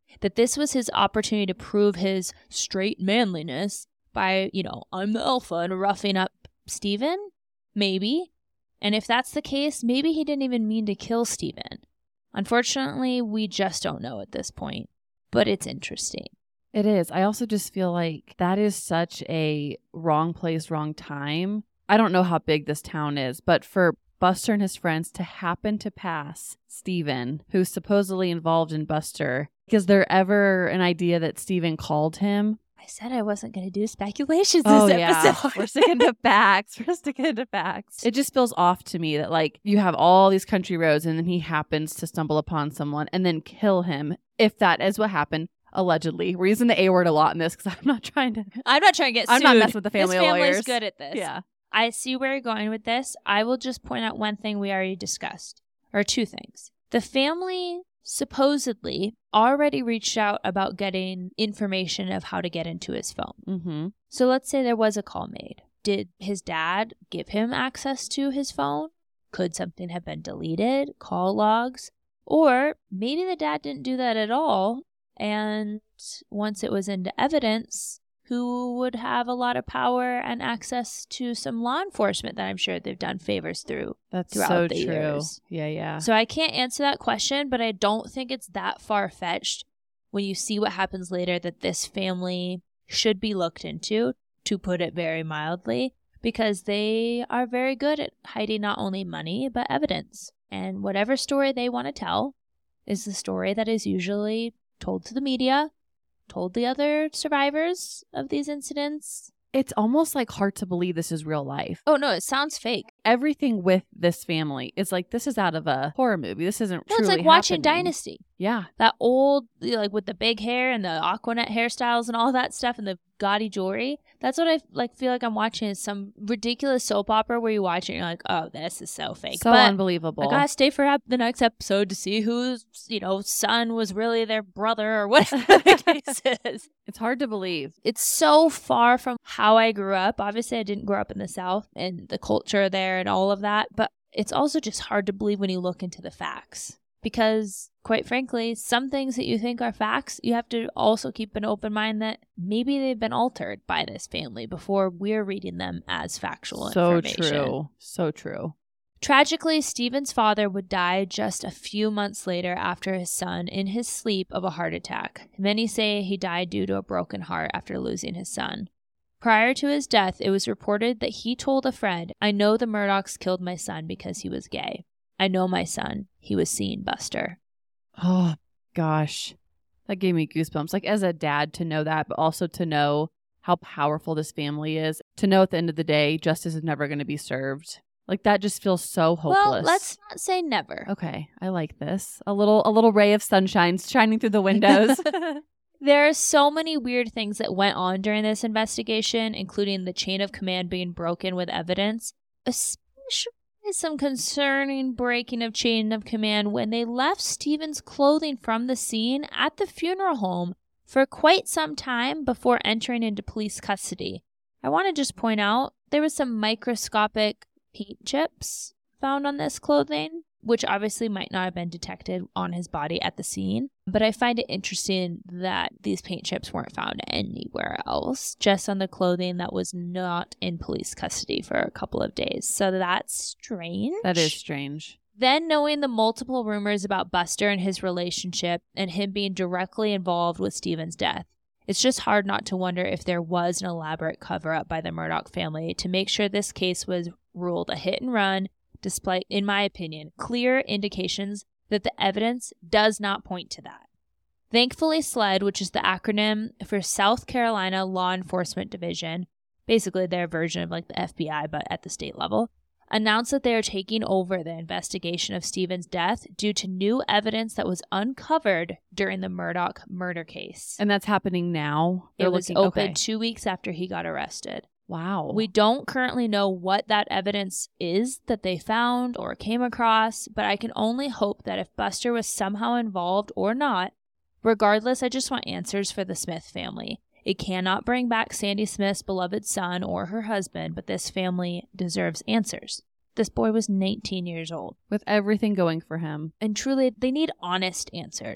That this was his opportunity to prove his straight manliness by, you know, I'm the alpha and roughing up Stephen? Maybe. And if that's the case, maybe he didn't even mean to kill Stephen. Unfortunately, we just don't know at this point. But it's interesting. It is. I also just feel like that is such a wrong place, wrong time. I don't know how big this town is, but for Buster and his friends to happen to pass Stephen, who's supposedly involved in Buster, is there ever an idea that Stephen called him? I said I wasn't going to do speculations oh, this yeah. episode. We're sticking to facts. We're sticking to facts. It just feels off to me that, like, you have all these country roads and then he happens to stumble upon someone and then kill him, if that is what happened. Allegedly. We're using the A word a lot in this because I'm not trying to... I'm not trying to get sued. I'm not messing with the family this lawyers. This family's good at this. Yeah. I see where you're going with this. I will just point out one thing we already discussed, or two things. The family supposedly already reached out about getting information of how to get into his phone. Mm-hmm. So let's say there was a call made. Did his dad give him access to his phone? Could something have been deleted? Call logs? Or maybe the dad didn't do that at all. And once it was into evidence, who would have a lot of power and access to some law enforcement that I'm sure they've done favors through. That's throughout so the true. Years. Yeah, yeah. So I can't answer that question, but I don't think it's that far-fetched when you see what happens later that this family should be looked into, to put it very mildly, because they are very good at hiding not only money, but evidence. And whatever story they want to tell is the story that is usually told to the media, told the other survivors of these incidents. It's almost like hard to believe this is real life. Oh, no, it sounds fake. Everything with this family is like, this is out of a horror movie. This isn't No, truly it's like watching happening. Dynasty. Yeah. That old, like with the big hair and the Aquanet hairstyles and all that stuff and the gaudy jewelry. That's what I like feel like I'm watching, is some ridiculous soap opera where you watch it and you're like, oh, this is so fake. So but unbelievable. I gotta stay for ep- the next episode to see whose, you know, son was really their brother or whatever the case is. It's hard to believe. It's so far from how I grew up. Obviously, I didn't grow up in the South and the culture there and all of that. But it's also just hard to believe when you look into the facts. Because, quite frankly, some things that you think are facts, you have to also keep an open mind that maybe they've been altered by this family before we're reading them as factual so information. So true. So true. Tragically, Stephen's father would die just a few months later after his son in his sleep of a heart attack. Many say he died due to a broken heart after losing his son. Prior to his death, it was reported that he told a friend, I know the Murdaughs killed my son because he was gay. I know my son. He was seeing Buster. Oh, gosh. That gave me goosebumps. Like, as a dad, to know that, but also to know how powerful this family is. To know at the end of the day, justice is never going to be served. Like, that just feels so hopeless. Well, let's not say never. Okay, I like this. A little, a little ray of sunshine shining through the windows. There are so many weird things that went on during this investigation, including the chain of command being broken with evidence, especially some concerning breaking of chain of command when they left Stephen's clothing from the scene at the funeral home for quite some time before entering into police custody. I want to just point out there was some microscopic paint chips found on this clothing, which obviously might not have been detected on his body at the scene. But I find it interesting that these paint chips weren't found anywhere else, just on the clothing that was not in police custody for a couple of days. So that's strange. That is strange. Then knowing the multiple rumors about Buster and his relationship and him being directly involved with Stephen's death, it's just hard not to wonder if there was an elaborate cover-up by the Murdaugh family to make sure this case was ruled a hit and run, despite, in my opinion, clear indications that the evidence does not point to that. Thankfully, SLED, which is the acronym for South Carolina Law Enforcement Division, basically their version of like the F B I, but at the state level, announced that they are taking over the investigation of Stephen's death due to new evidence that was uncovered during the Murdaugh murder case. And that's happening now? They're it was looking, opened okay. two weeks after he got arrested. Wow. We don't currently know what that evidence is that they found or came across, but I can only hope that if Buster was somehow involved or not, regardless, I just want answers for the Smith family. It cannot bring back Sandy Smith's beloved son or her husband, but this family deserves answers. This boy was nineteen years old. With everything going for him. And truly, they need honest answers.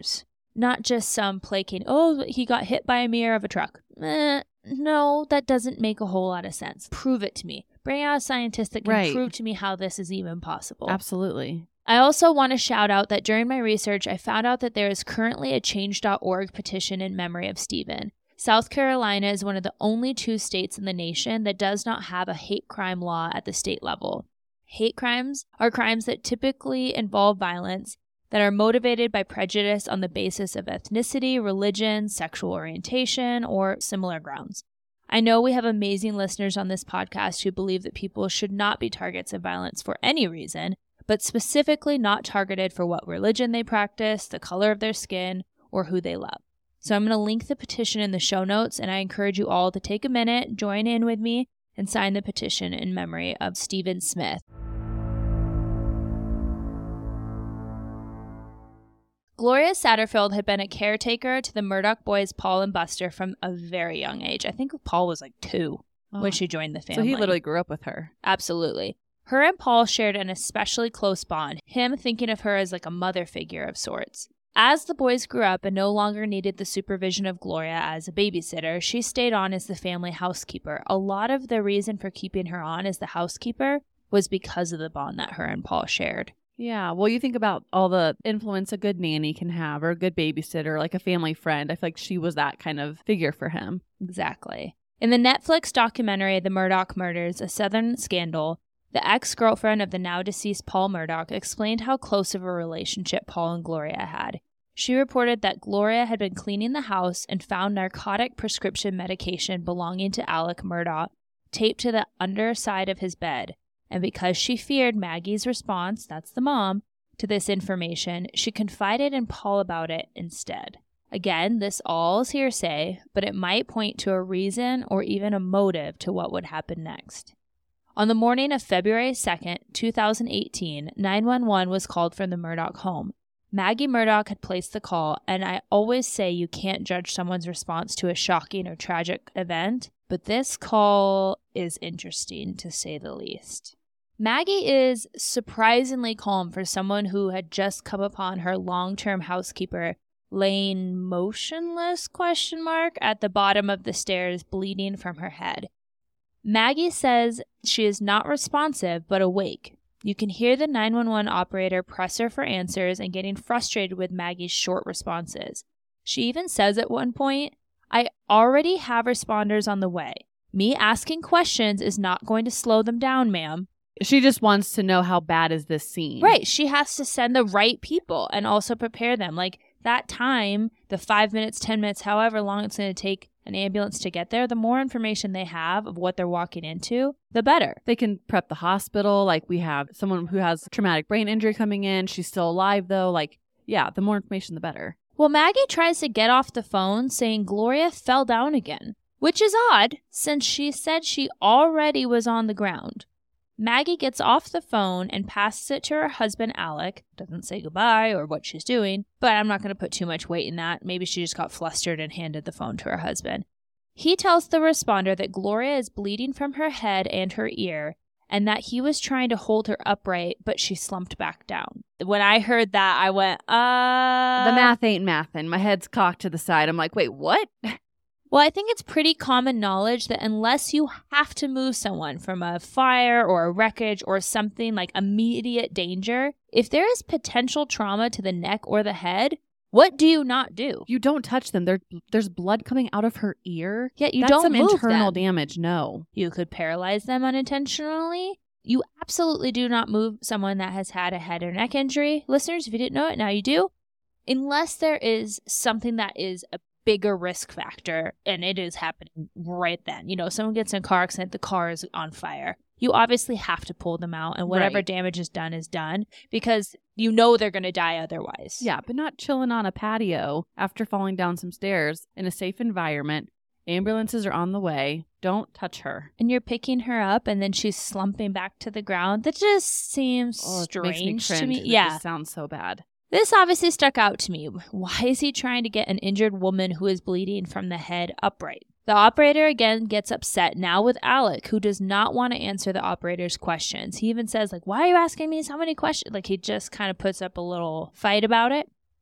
not just some placating, oh, he got hit by a mirror of a truck. Eh, no, that doesn't make a whole lot of sense. Prove it to me. Bring out a scientist that can Right. prove to me how this is even possible. Absolutely. I also want to shout out that during my research, I found out that there is currently a change dot org petition in memory of Stephen. South Carolina is one of the only two states in the nation that does not have a hate crime law at the state level. Hate crimes are crimes that typically involve violence that are motivated by prejudice on the basis of ethnicity, religion, sexual orientation, or similar grounds. I know we have amazing listeners on this podcast who believe that people should not be targets of violence for any reason, but specifically not targeted for what religion they practice, the color of their skin, or who they love. So I'm going to link the petition in the show notes, and I encourage you all to take a minute, join in with me, and sign the petition in memory of Stephen Smith. Gloria Satterfield had been a caretaker to the Murdaugh boys, Paul and Buster, from a very young age. I think Paul was like two oh. when she joined the family. So he literally grew up with her. Absolutely. Her and Paul shared an especially close bond, him thinking of her as like a mother figure of sorts. As the boys grew up and no longer needed the supervision of Gloria as a babysitter, she stayed on as the family housekeeper. A lot of the reason for keeping her on as the housekeeper was because of the bond that her and Paul shared. Yeah, well, you think about all the influence a good nanny can have, or a good babysitter, like a family friend. I feel like she was that kind of figure for him. Exactly. In the Netflix documentary, The Murdaugh Murders, A Southern Scandal, the ex-girlfriend of the now-deceased Paul Murdaugh explained how close of a relationship Paul and Gloria had. She reported that Gloria had been cleaning the house and found narcotic prescription medication belonging to Alec Murdaugh taped to the underside of his bed. And because she feared Maggie's response, that's the mom, to this information, she confided in Paul about it instead. Again, this all is hearsay, but it might point to a reason or even a motive to what would happen next. On the morning of February second, two thousand eighteen, nine one one was called from the Murdaugh home. Maggie Murdaugh had placed the call, and I always say you can't judge someone's response to a shocking or tragic event, but this call is interesting to say the least. Maggie is surprisingly calm for someone who had just come upon her long-term housekeeper laying motionless question mark at the bottom of the stairs, bleeding from her head. Maggie says she is not responsive but awake. You can hear the nine one one operator press her for answers and getting frustrated with Maggie's short responses. She even says at one point, "I already have responders on the way. Me asking questions is not going to slow them down, ma'am." She just wants to know how bad is this scene. Right. She has to send the right people and also prepare them. Like that time, the five minutes, ten minutes, however long it's going to take an ambulance to get there, the more information they have of what they're walking into, the better. They can prep the hospital. Like we have someone who has traumatic brain injury coming in. She's still alive though. Like, yeah, the more information, the better. Well, Maggie tries to get off the phone saying Gloria fell down again, which is odd since she said she already was on the ground. Maggie gets off the phone and passes it to her husband, Alec. Doesn't say goodbye or what she's doing, but I'm not going to put too much weight in that. Maybe she just got flustered and handed the phone to her husband. He tells the responder that Gloria is bleeding from her head and her ear, and that he was trying to hold her upright, but she slumped back down. When I heard that, I went, uh... The math ain't mathin'. My head's cocked to the side. I'm like, wait, what? Well, I think it's pretty common knowledge that unless you have to move someone from a fire or a wreckage or something like immediate danger, if there is potential trauma to the neck or the head, what do you not do? You don't touch them. There, there's blood coming out of her ear. Yeah, you That's don't some move internal them. damage. No. You could paralyze them unintentionally. You absolutely do not move someone that has had a head or neck injury. Listeners, if you didn't know it, now you do. Unless there is something that is a bigger risk factor, and it is happening right then. You know, someone gets in a car accident, the car is on fire. You obviously have to pull them out, and whatever Right. damage is done is done because you know they're going to die otherwise. Yeah, but not chilling on a patio after falling down some stairs in a safe environment. Ambulances are on the way. Don't touch her. And you're picking her up, and then she's slumping back to the ground. That just seems Oh, it strange makes me to me. cringe. It Yeah. just sounds so bad. This obviously stuck out to me. Why is he trying to get an injured woman who is bleeding from the head upright? The operator again gets upset, now with Alec, who does not want to answer the operator's questions. He even says, like, why are you asking me so many questions? Like, he just kind of puts up a little fight about it.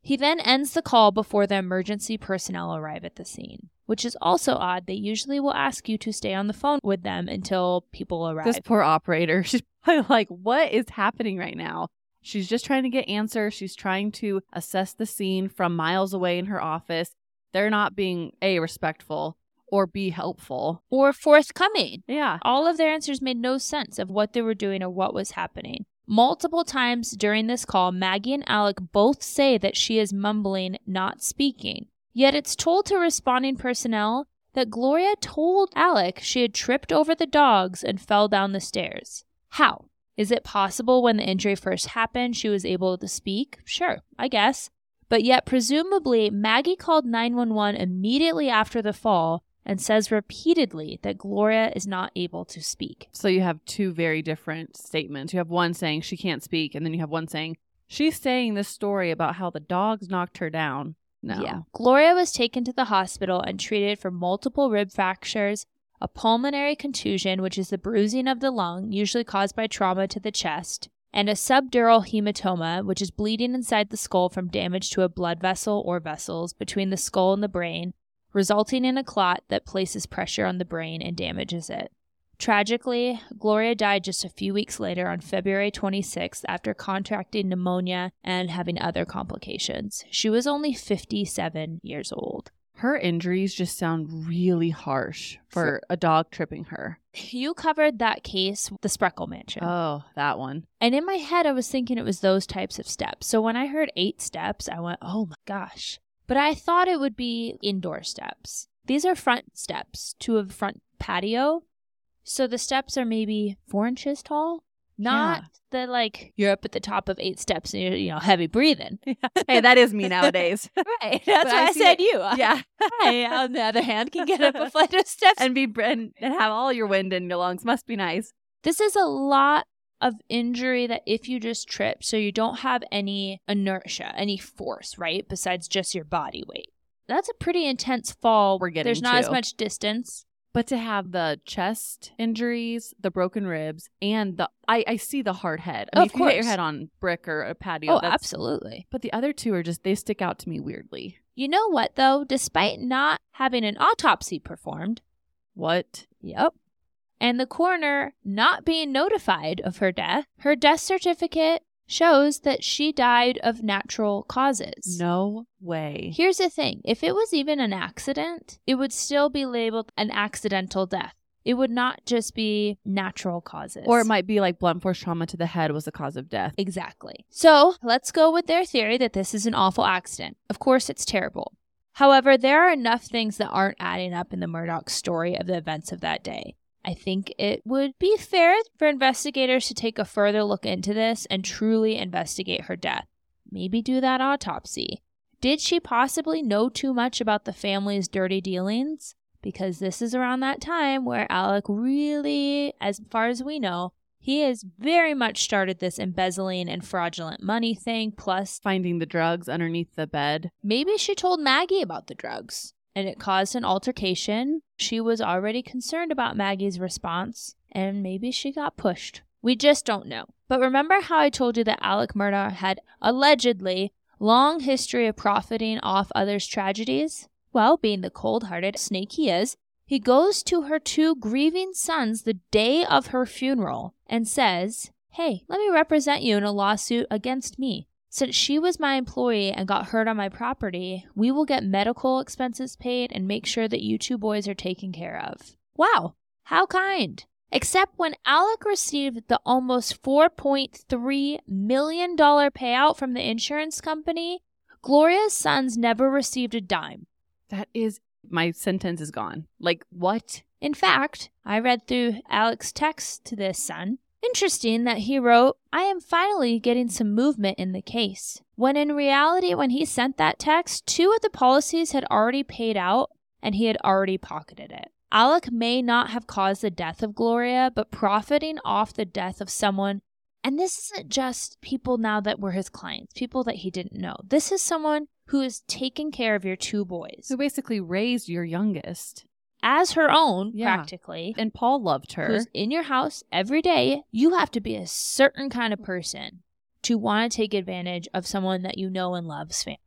He then ends the call before the emergency personnel arrive at the scene, which is also odd. They usually will ask you to stay on the phone with them until people arrive. This poor operator, she's probably like, what is happening right now? She's just trying to get answers. She's trying to assess the scene from miles away in her office. They're not being, A, respectful, or B, helpful. Or forthcoming. Yeah. All of their answers made no sense of what they were doing or what was happening. Multiple times during this call, Maggie and Alec both say that she is mumbling, not speaking. Yet it's told to responding personnel that Gloria told Alec she had tripped over the dogs and fell down the stairs. How? Is it possible when the injury first happened she was able to speak? Sure, I guess. But yet presumably Maggie called nine one one immediately after the fall and says repeatedly that Gloria is not able to speak. So you have two very different statements. You have one saying she can't speak, and then you have one saying she's saying this story about how the dogs knocked her down. No. Yeah. Gloria was taken to the hospital and treated for multiple rib fractures, a pulmonary contusion, which is the bruising of the lung, usually caused by trauma to the chest, and a subdural hematoma, which is bleeding inside the skull from damage to a blood vessel or vessels between the skull and the brain, resulting in a clot that places pressure on the brain and damages it. Tragically, Gloria died just a few weeks later on February twenty-sixth after contracting pneumonia and having other complications. She was only fifty-seven years old. Her injuries just sound really harsh for a dog tripping her. You covered that case, the Spreckle Mansion. Oh, that one. And in my head, I was thinking it was those types of steps. So when I heard eight steps, I went, oh my gosh. But I thought it would be indoor steps. These are front steps to a front patio. So the steps are maybe four inches tall. Not yeah. the, like, you're up at the top of eight steps and you're, you know, heavy breathing. Yeah. Hey, that is me nowadays. Right. That's but why I, I said it. You. Yeah. I, on the other hand, can get up a flight of steps. And be and, and have all your wind in your lungs. Must be nice. This is a lot of injury that if you just trip, so you don't have any inertia, any force, right? Besides just your body weight. That's a pretty intense fall. We're getting There's not to. as much distance. But to have the chest injuries, the broken ribs, and the I, I see the hard head. I mean, of if course. you hit your head on brick or a patio. Oh, that's, absolutely. But the other two are just, they stick out to me weirdly. You know what, though? Despite not having an autopsy performed. What? Yep. And the coroner not being notified of her death, her death certificate shows that she died of natural causes. No way. Here's the thing. If it was even an accident, it would still be labeled an accidental death. It would not just be natural causes. Or it might be like blunt force trauma to the head was the cause of death. Exactly. So let's go with their theory that this is an awful accident. Of course, it's terrible. However, there are enough things that aren't adding up in the Murdaugh story of the events of that day. I think it would be fair for investigators to take a further look into this and truly investigate her death. Maybe do that autopsy. Did she possibly know too much about the family's dirty dealings? Because this is around that time where Alec really, as far as we know, he has very much started this embezzling and fraudulent money thing, plus finding the drugs underneath the bed. Maybe she told Maggie about the drugs. And it caused an altercation. She was already concerned about Maggie's response, and maybe she got pushed. We just don't know. But remember how I told you that Alec Murdaugh had allegedly long history of profiting off others' tragedies? Well, being the cold-hearted snake he is, he goes to her two grieving sons the day of her funeral and says, "Hey, let me represent you in a lawsuit against me. Since she was my employee and got hurt on my property, we will get medical expenses paid and make sure that you two boys are taken care of." Wow, how kind. Except when Alec received the almost four point three million dollars payout from the insurance company, Gloria's sons never received a dime. That is, my sentence is gone. Like, what? In fact, I read through Alec's text to this son. Interesting that he wrote, "I am finally getting some movement in the case." When in reality, when he sent that text, two of the policies had already paid out and he had already pocketed it. Alec may not have caused the death of Gloria, but profiting off the death of someone, and this isn't just people now that were his clients, people that he didn't know. This is someone who is taking care of your two boys. Who basically raised your youngest. As her own, yeah. practically. And Paul loved her. Who's in your house every day. You have to be a certain kind of person to want to take advantage of someone that you know and love's family.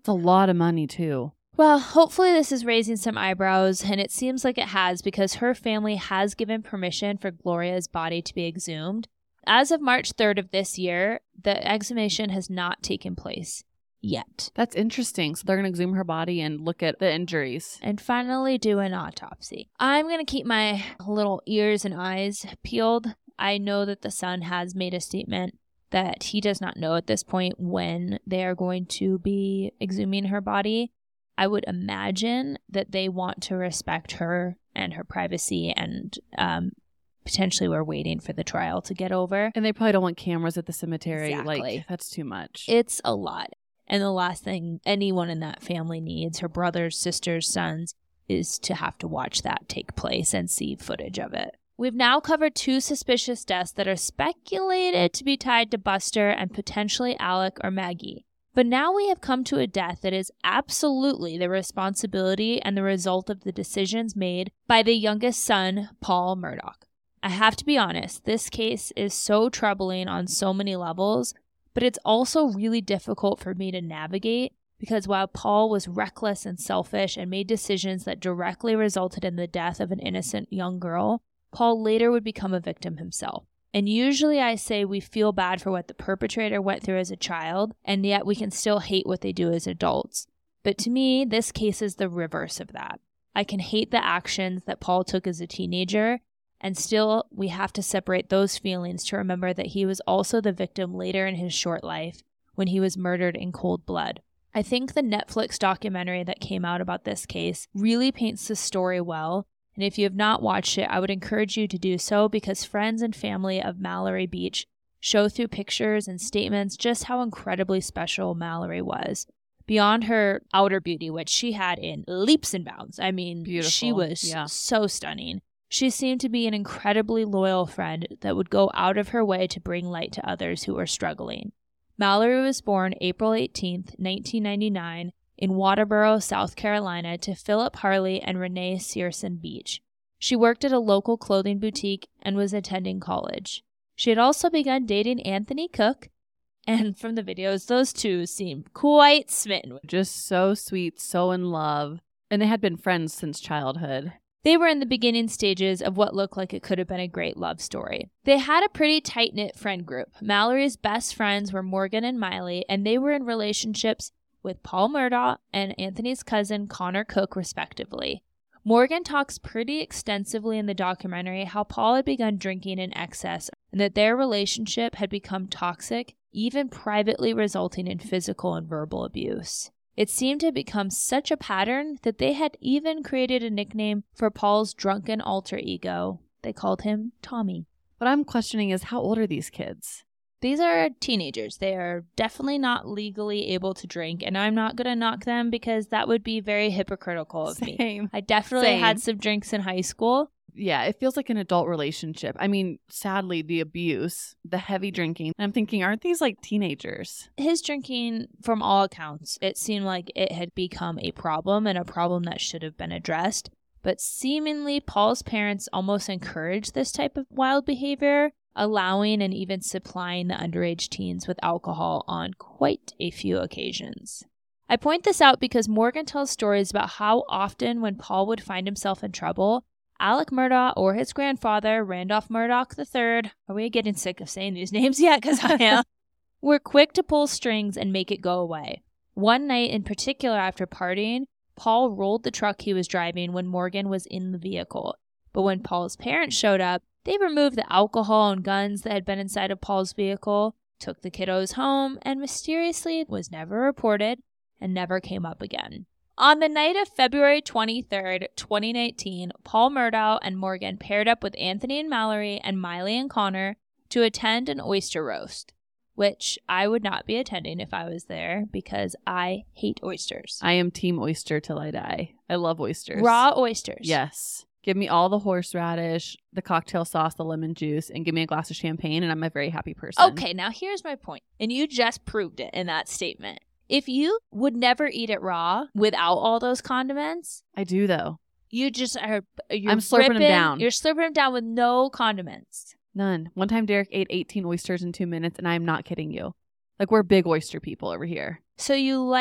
That's a lot of money, too. Well, hopefully this is raising some eyebrows, and it seems like it has because her family has given permission for Gloria's body to be exhumed. As of March third of this year, the exhumation has not taken place yet. That's interesting. So they're going to exhume her body and look at the injuries. And finally do an autopsy. I'm going to keep my little ears and eyes peeled. I know that the Sun has made a statement that he does not know at this point when they are going to be exhuming her body. I would imagine that they want to respect her and her privacy, and um, potentially we're waiting for the trial to get over. And they probably don't want cameras at the cemetery. Exactly. Like, that's too much. It's a lot. And the last thing anyone in that family needs, her brothers, sisters, sons, is to have to watch that take place and see footage of it. We've now covered two suspicious deaths that are speculated to be tied to Buster and potentially Alec or Maggie. But now we have come to a death that is absolutely the responsibility and the result of the decisions made by the youngest son, Paul Murdaugh. I have to be honest, this case is so troubling on so many levels, but it's also really difficult for me to navigate because while Paul was reckless and selfish and made decisions that directly resulted in the death of an innocent young girl, Paul later would become a victim himself. And usually I say we feel bad for what the perpetrator went through as a child, and yet we can still hate what they do as adults. But to me, this case is the reverse of that. I can hate the actions that Paul took as a teenager, and still we have to separate those feelings to remember that he was also the victim later in his short life when he was murdered in cold blood. I think the Netflix documentary that came out about this case really paints the story well. And if you have not watched it, I would encourage you to do so because friends and family of Mallory Beach show through pictures and statements just how incredibly special Mallory was. Beyond her outer beauty, which she had in leaps and bounds. I mean, Beautiful. She was Yeah. so stunning. She seemed to be an incredibly loyal friend that would go out of her way to bring light to others who were struggling. Mallory was born April eighteenth, nineteen ninety-nine, in Waterboro, South Carolina, to Philip Harley and Renee Searson Beach. She worked at a local clothing boutique and was attending college. She had also begun dating Anthony Cook, and from the videos, those two seem quite smitten. Just so sweet, so in love. And they had been friends since childhood. They were in the beginning stages of what looked like it could have been a great love story. They had a pretty tight-knit friend group. Mallory's best friends were Morgan and Miley, and they were in relationships with Paul Murdaugh and Anthony's cousin Connor Cook, respectively. Morgan talks pretty extensively in the documentary how Paul had begun drinking in excess and that their relationship had become toxic, even privately resulting in physical and verbal abuse. It seemed to have become such a pattern that they had even created a nickname for Paul's drunken alter ego. They called him Tommy. What I'm questioning is, how old are these kids? These are teenagers. They are definitely not legally able to drink, and I'm not going to knock them because that would be very hypocritical of Same. me. I definitely Same. had some drinks in high school. Yeah, it feels like an adult relationship. I mean, sadly, the abuse, the heavy drinking. And I'm thinking, aren't these like teenagers? His drinking, from all accounts, it seemed like it had become a problem and a problem that should have been addressed. But seemingly, Paul's parents almost encouraged this type of wild behavior, allowing and even supplying the underage teens with alcohol on quite a few occasions. I point this out because Morgan tells stories about how often when Paul would find himself in trouble, Alec Murdaugh or his grandfather, Randolph Murdaugh the third, are we getting sick of saying these names yet? Because I am. Were quick to pull strings and make it go away. One night in particular after partying, Paul rolled the truck he was driving when Morgan was in the vehicle. But when Paul's parents showed up, they removed the alcohol and guns that had been inside of Paul's vehicle, took the kiddos home, and mysteriously was never reported and never came up again. On the night of February twenty-third, twenty nineteen, Paul Murdaugh and Morgan paired up with Anthony and Mallory and Miley and Connor to attend an oyster roast, which I would not be attending if I was there because I hate oysters. I am team oyster till I die. I love oysters. Raw oysters. Yes. Give me all the horseradish, the cocktail sauce, the lemon juice, and give me a glass of champagne, and I'm a very happy person. Okay, now here's my point, and you just proved it in that statement. If you would never eat it raw without all those condiments, I do, though. you just are you're I'm slurping them ripping- down. You're slurping them down with no condiments. None. One time, Derek ate eighteen oysters in two minutes, and I am not kidding you. Like, we're big oyster people over here. So you like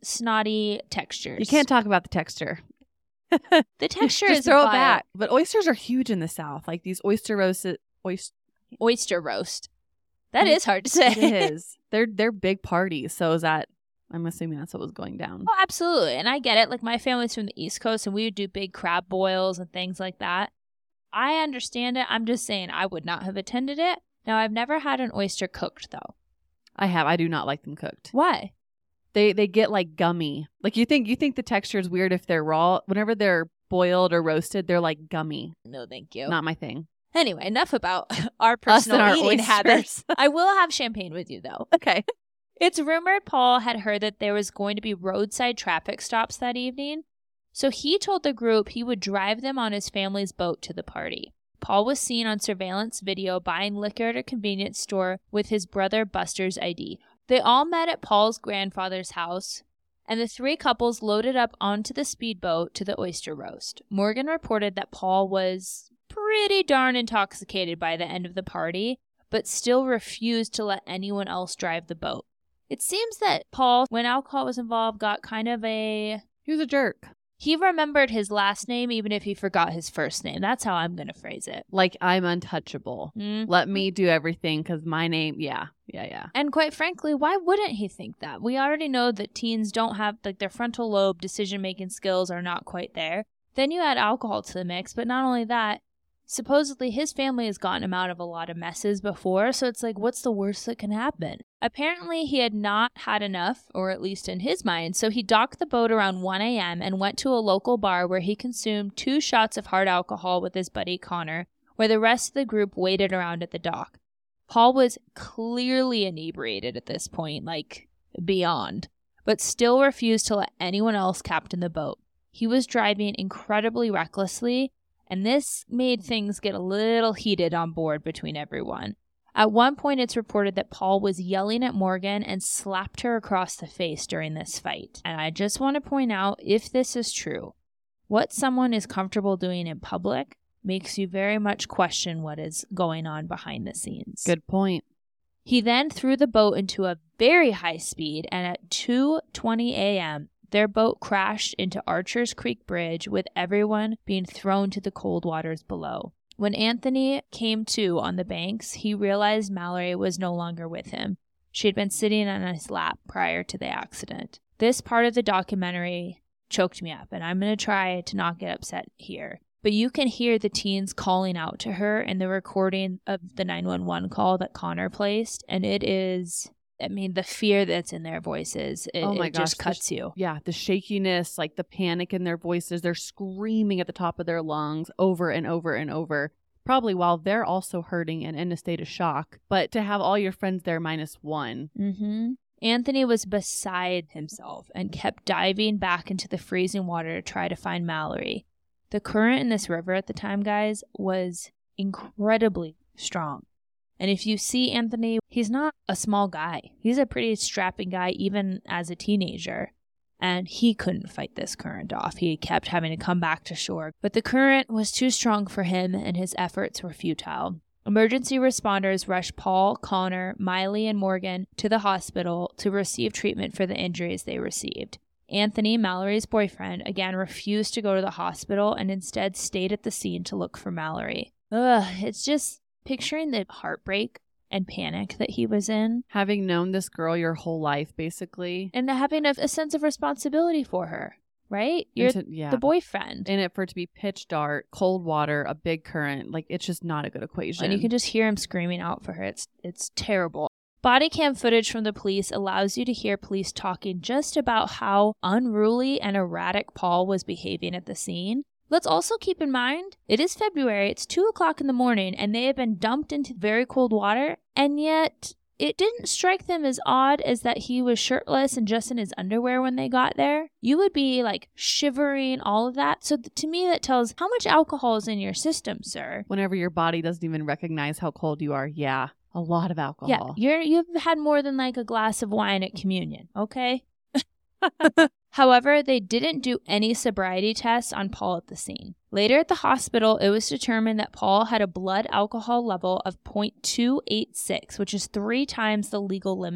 snotty textures. You can't talk about the texture. The texture Just is throw vile. it back. But oysters are huge in the South. Like these oyster roasted oyster. Oyster roast. That It- is hard to say. It is. They're they're big parties. So is that? I'm assuming that's what was going down. Oh, absolutely. And I get it. Like, my family's from the East Coast, and we would do big crab boils and things like that. I understand it. I'm just saying I would not have attended it. Now, I've never had an oyster cooked, though. I have. I do not like them cooked. Why? They they get like gummy. Like you think you think the texture is weird if they're raw. Whenever they're boiled or roasted, they're like gummy. No, thank you. Not my thing. Anyway, enough about our Us personal and our eating oysters. habits. I will have champagne with you, though. Okay. It's rumored Paul had heard that there was going to be roadside traffic stops that evening, so he told the group he would drive them on his family's boat to the party. Paul was seen on surveillance video buying liquor at a convenience store with his brother Buster's I D. They all met at Paul's grandfather's house, and the three couples loaded up onto the speedboat to the oyster roast. Morgan reported that Paul was pretty darn intoxicated by the end of the party, but still refused to let anyone else drive the boat. It seems that Paul, when alcohol was involved, got kind of a... He was a jerk. He remembered his last name even if he forgot his first name. That's how I'm going to phrase it. Like, I'm untouchable. Mm. Let me do everything because my name, yeah, yeah, yeah. And quite frankly, why wouldn't he think that? We already know that teens don't have, like, their frontal lobe decision-making skills are not quite there. Then you add alcohol to the mix, but not only that, supposedly his family has gotten him out of a lot of messes before, so it's like, what's the worst that can happen? Apparently, he had not had enough, or at least in his mind, so he docked the boat around one a.m. and went to a local bar where he consumed two shots of hard alcohol with his buddy Connor, where the rest of the group waited around at the dock. Paul was clearly inebriated at this point, like, beyond, but still refused to let anyone else captain the boat. He was driving incredibly recklessly, and this made things get a little heated on board between everyone. At one point, it's reported that Paul was yelling at Morgan and slapped her across the face during this fight. And I just want to point out, if this is true, what someone is comfortable doing in public makes you very much question what is going on behind the scenes. Good point. He then threw the boat into a very high speed, and at two twenty a.m., their boat crashed into Archer's Creek Bridge, with everyone being thrown to the cold waters below. When Anthony came to on the banks, he realized Mallory was no longer with him. She had been sitting on his lap prior to the accident. This part of the documentary choked me up, and I'm going to try to not get upset here. But you can hear the teens calling out to her in the recording of the nine one one call that Connor placed, and it is... I mean, the fear that's in their voices, it, Oh my it gosh, just cuts you. Yeah, the shakiness, like the panic in their voices. They're screaming at the top of their lungs over and over and over, probably while they're also hurting and in a state of shock. But to have all your friends there minus one. Mm-hmm. Anthony was beside himself and kept diving back into the freezing water to try to find Mallory. The current in this river at the time, guys, was incredibly strong. And if you see Anthony, he's not a small guy. He's a pretty strapping guy, even as a teenager. And he couldn't fight this current off. He kept having to come back to shore. But the current was too strong for him, and his efforts were futile. Emergency responders rushed Paul, Connor, Miley, and Morgan to the hospital to receive treatment for the injuries they received. Anthony, Mallory's boyfriend, again refused to go to the hospital and instead stayed at the scene to look for Mallory. Ugh, it's just... picturing the heartbreak and panic that he was in. Having known this girl your whole life, basically. And having a, a sense of responsibility for her, right? You're to, yeah. the boyfriend. In it for it to be pitch dark, cold water, a big current. Like, it's just not a good equation. And you can just hear him screaming out for her. It's it's terrible. Body cam footage from the police allows you to hear police talking just about how unruly and erratic Paul was behaving at the scene. Let's also keep in mind, it is February, it's two o'clock in the morning, and they have been dumped into very cold water, and yet it didn't strike them as odd as that he was shirtless and just in his underwear when they got there. You would be, like, shivering, all of that. So th- to me, that tells how much alcohol is in your system, sir. Whenever your body doesn't even recognize how cold you are, yeah, a lot of alcohol. Yeah, you're, you've had more than, like, a glass of wine at communion, okay? However, they didn't do any sobriety tests on Paul at the scene. Later at the hospital, it was determined that Paul had a blood alcohol level of zero point two eight six, which is three times the legal limit,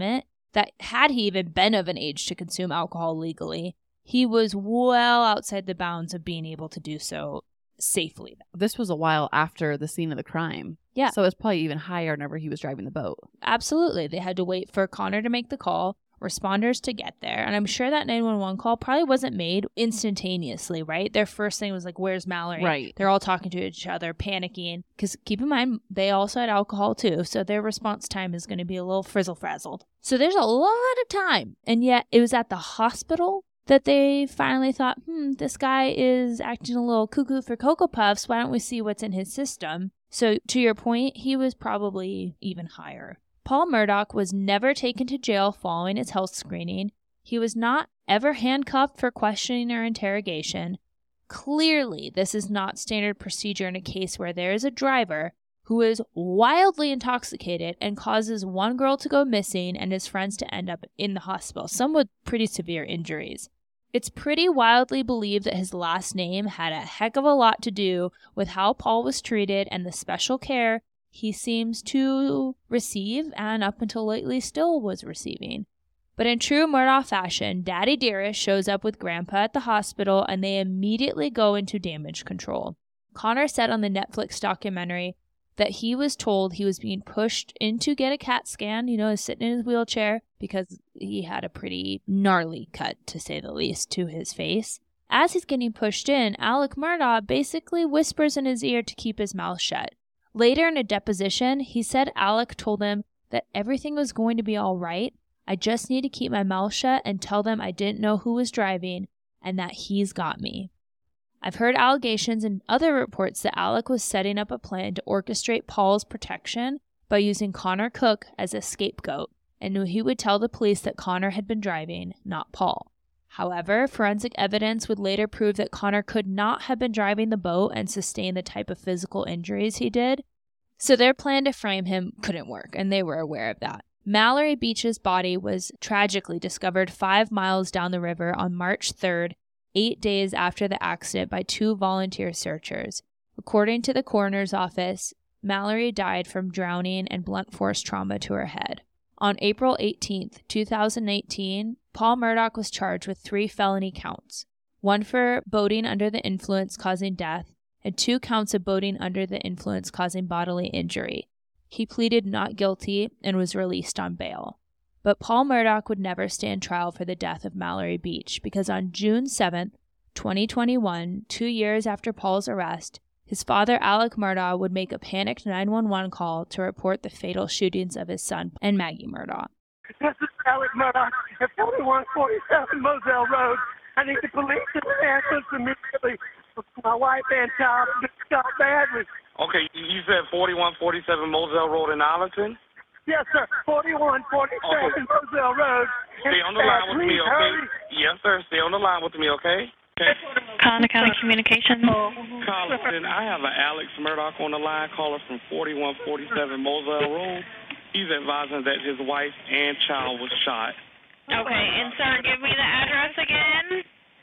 that had he even been of an age to consume alcohol legally, he was well outside the bounds of being able to do so safely. This was a while after the scene of the crime. Yeah. So it's probably even higher whenever he was driving the boat. Absolutely. They had to wait for Connor to make the call, responders to get there. And I'm sure that nine one one call probably wasn't made instantaneously, right? Their first thing was like, where's Mallory? Right. They're all talking to each other, panicking. Because keep in mind, they also had alcohol too. So their response time is going to be a little frizzle-frazzled. So there's a lot of time. And yet it was at the hospital that they finally thought, hmm, this guy is acting a little cuckoo for Cocoa Puffs. Why don't we see what's in his system? So to your point, he was probably even higher. Paul Murdaugh was never taken to jail following his health screening. He was not ever handcuffed for questioning or interrogation. Clearly, this is not standard procedure in a case where there is a driver who is wildly intoxicated and causes one girl to go missing and his friends to end up in the hospital, some with pretty severe injuries. It's pretty wildly believed that his last name had a heck of a lot to do with how Paul was treated and the special care he seems to receive and up until lately still was receiving. But in true Murdaugh fashion, Daddy Dearest shows up with Grandpa at the hospital and they immediately go into damage control. Connor said on the Netflix documentary that he was told he was being pushed in to get a CAT scan, you know, sitting in his wheelchair, because he had a pretty gnarly cut, to say the least, to his face. As he's getting pushed in, Alec Murdaugh basically whispers in his ear to keep his mouth shut. Later in a deposition, he said Alec told him that everything was going to be all right. I just need to keep my mouth shut and tell them I didn't know who was driving and that he's got me. I've heard allegations and other reports that Alec was setting up a plan to orchestrate Paul's protection by using Connor Cook as a scapegoat and knew he would tell the police that Connor had been driving, not Paul. However, forensic evidence would later prove that Connor could not have been driving the boat and sustain the type of physical injuries he did, so their plan to frame him couldn't work, and they were aware of that. Mallory Beach's body was tragically discovered five miles down the river on March third, eight days after the accident by two volunteer searchers. According to the coroner's office, Mallory died from drowning and blunt force trauma to her head. On April eighteenth, two thousand eighteen, Paul Murdaugh was charged with three felony counts, one for boating under the influence causing death, and two counts of boating under the influence causing bodily injury. He pleaded not guilty and was released on bail. But Paul Murdaugh would never stand trial for the death of Mallory Beach because on June seventh, twenty twenty-one, two years after Paul's arrest, his father, Alec Murdaugh, would make a panicked nine one one call to report the fatal shootings of his son and Maggie Murdaugh. This is Alec Murdaugh at forty-one forty-seven Moselle Road. I need the police and the ambulance immediately. My wife and child just shot badly. Okay, you said forty-one forty-seven Moselle Road in Arlington? Yes, sir. forty-one forty-seven okay. Moselle Road. Stay on the line with me, okay? Hurry. Yes, sir. Stay on the line with me, okay? Okay. Collin County Communications. Collin, I have an Alex Murdaugh on the line, caller from forty-one forty-seven Moselle Road. He's advising that his wife and child was shot. Okay, and sir, give me the address again.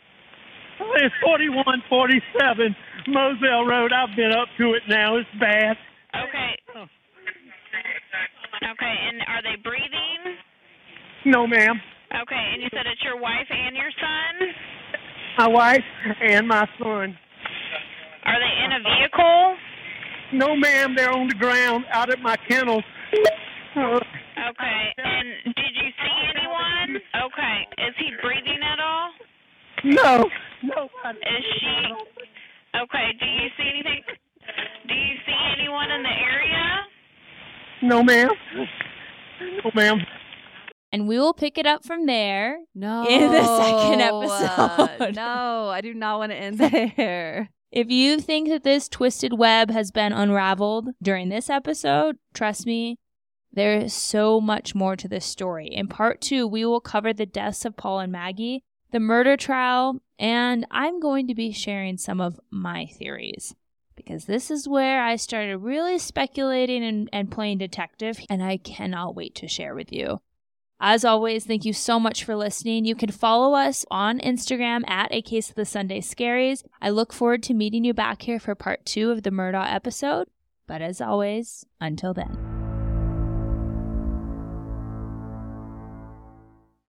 It's forty-one forty-seven Moselle Road. I've been up to it now. It's bad. Okay. Okay, and are they breathing? No, ma'am. Okay, and you said it's your wife and your son? My wife and my son. Are they in a vehicle? No, ma'am. They're on the ground out at my kennels. Okay, and did you see anyone? Okay, is he breathing at all? No. Nobody. Is she? Okay, do you see anything? Do you see anyone in the area? No, ma'am. No, ma'am. And we will pick it up from there. No. In the second episode. Uh, no, I do not want to end there. If you think that this twisted web has been unraveled during this episode, trust me, there is so much more to this story. In part two, we will cover the deaths of Paul and Maggie, the murder trial, and I'm going to be sharing some of my theories. Because this is where I started really speculating and, and playing detective, and I cannot wait to share with you. As always, thank you so much for listening. You can follow us on Instagram at A Case of the Sunday Scaries. I look forward to meeting you back here for part two of the Murdaugh episode. But as always, until then.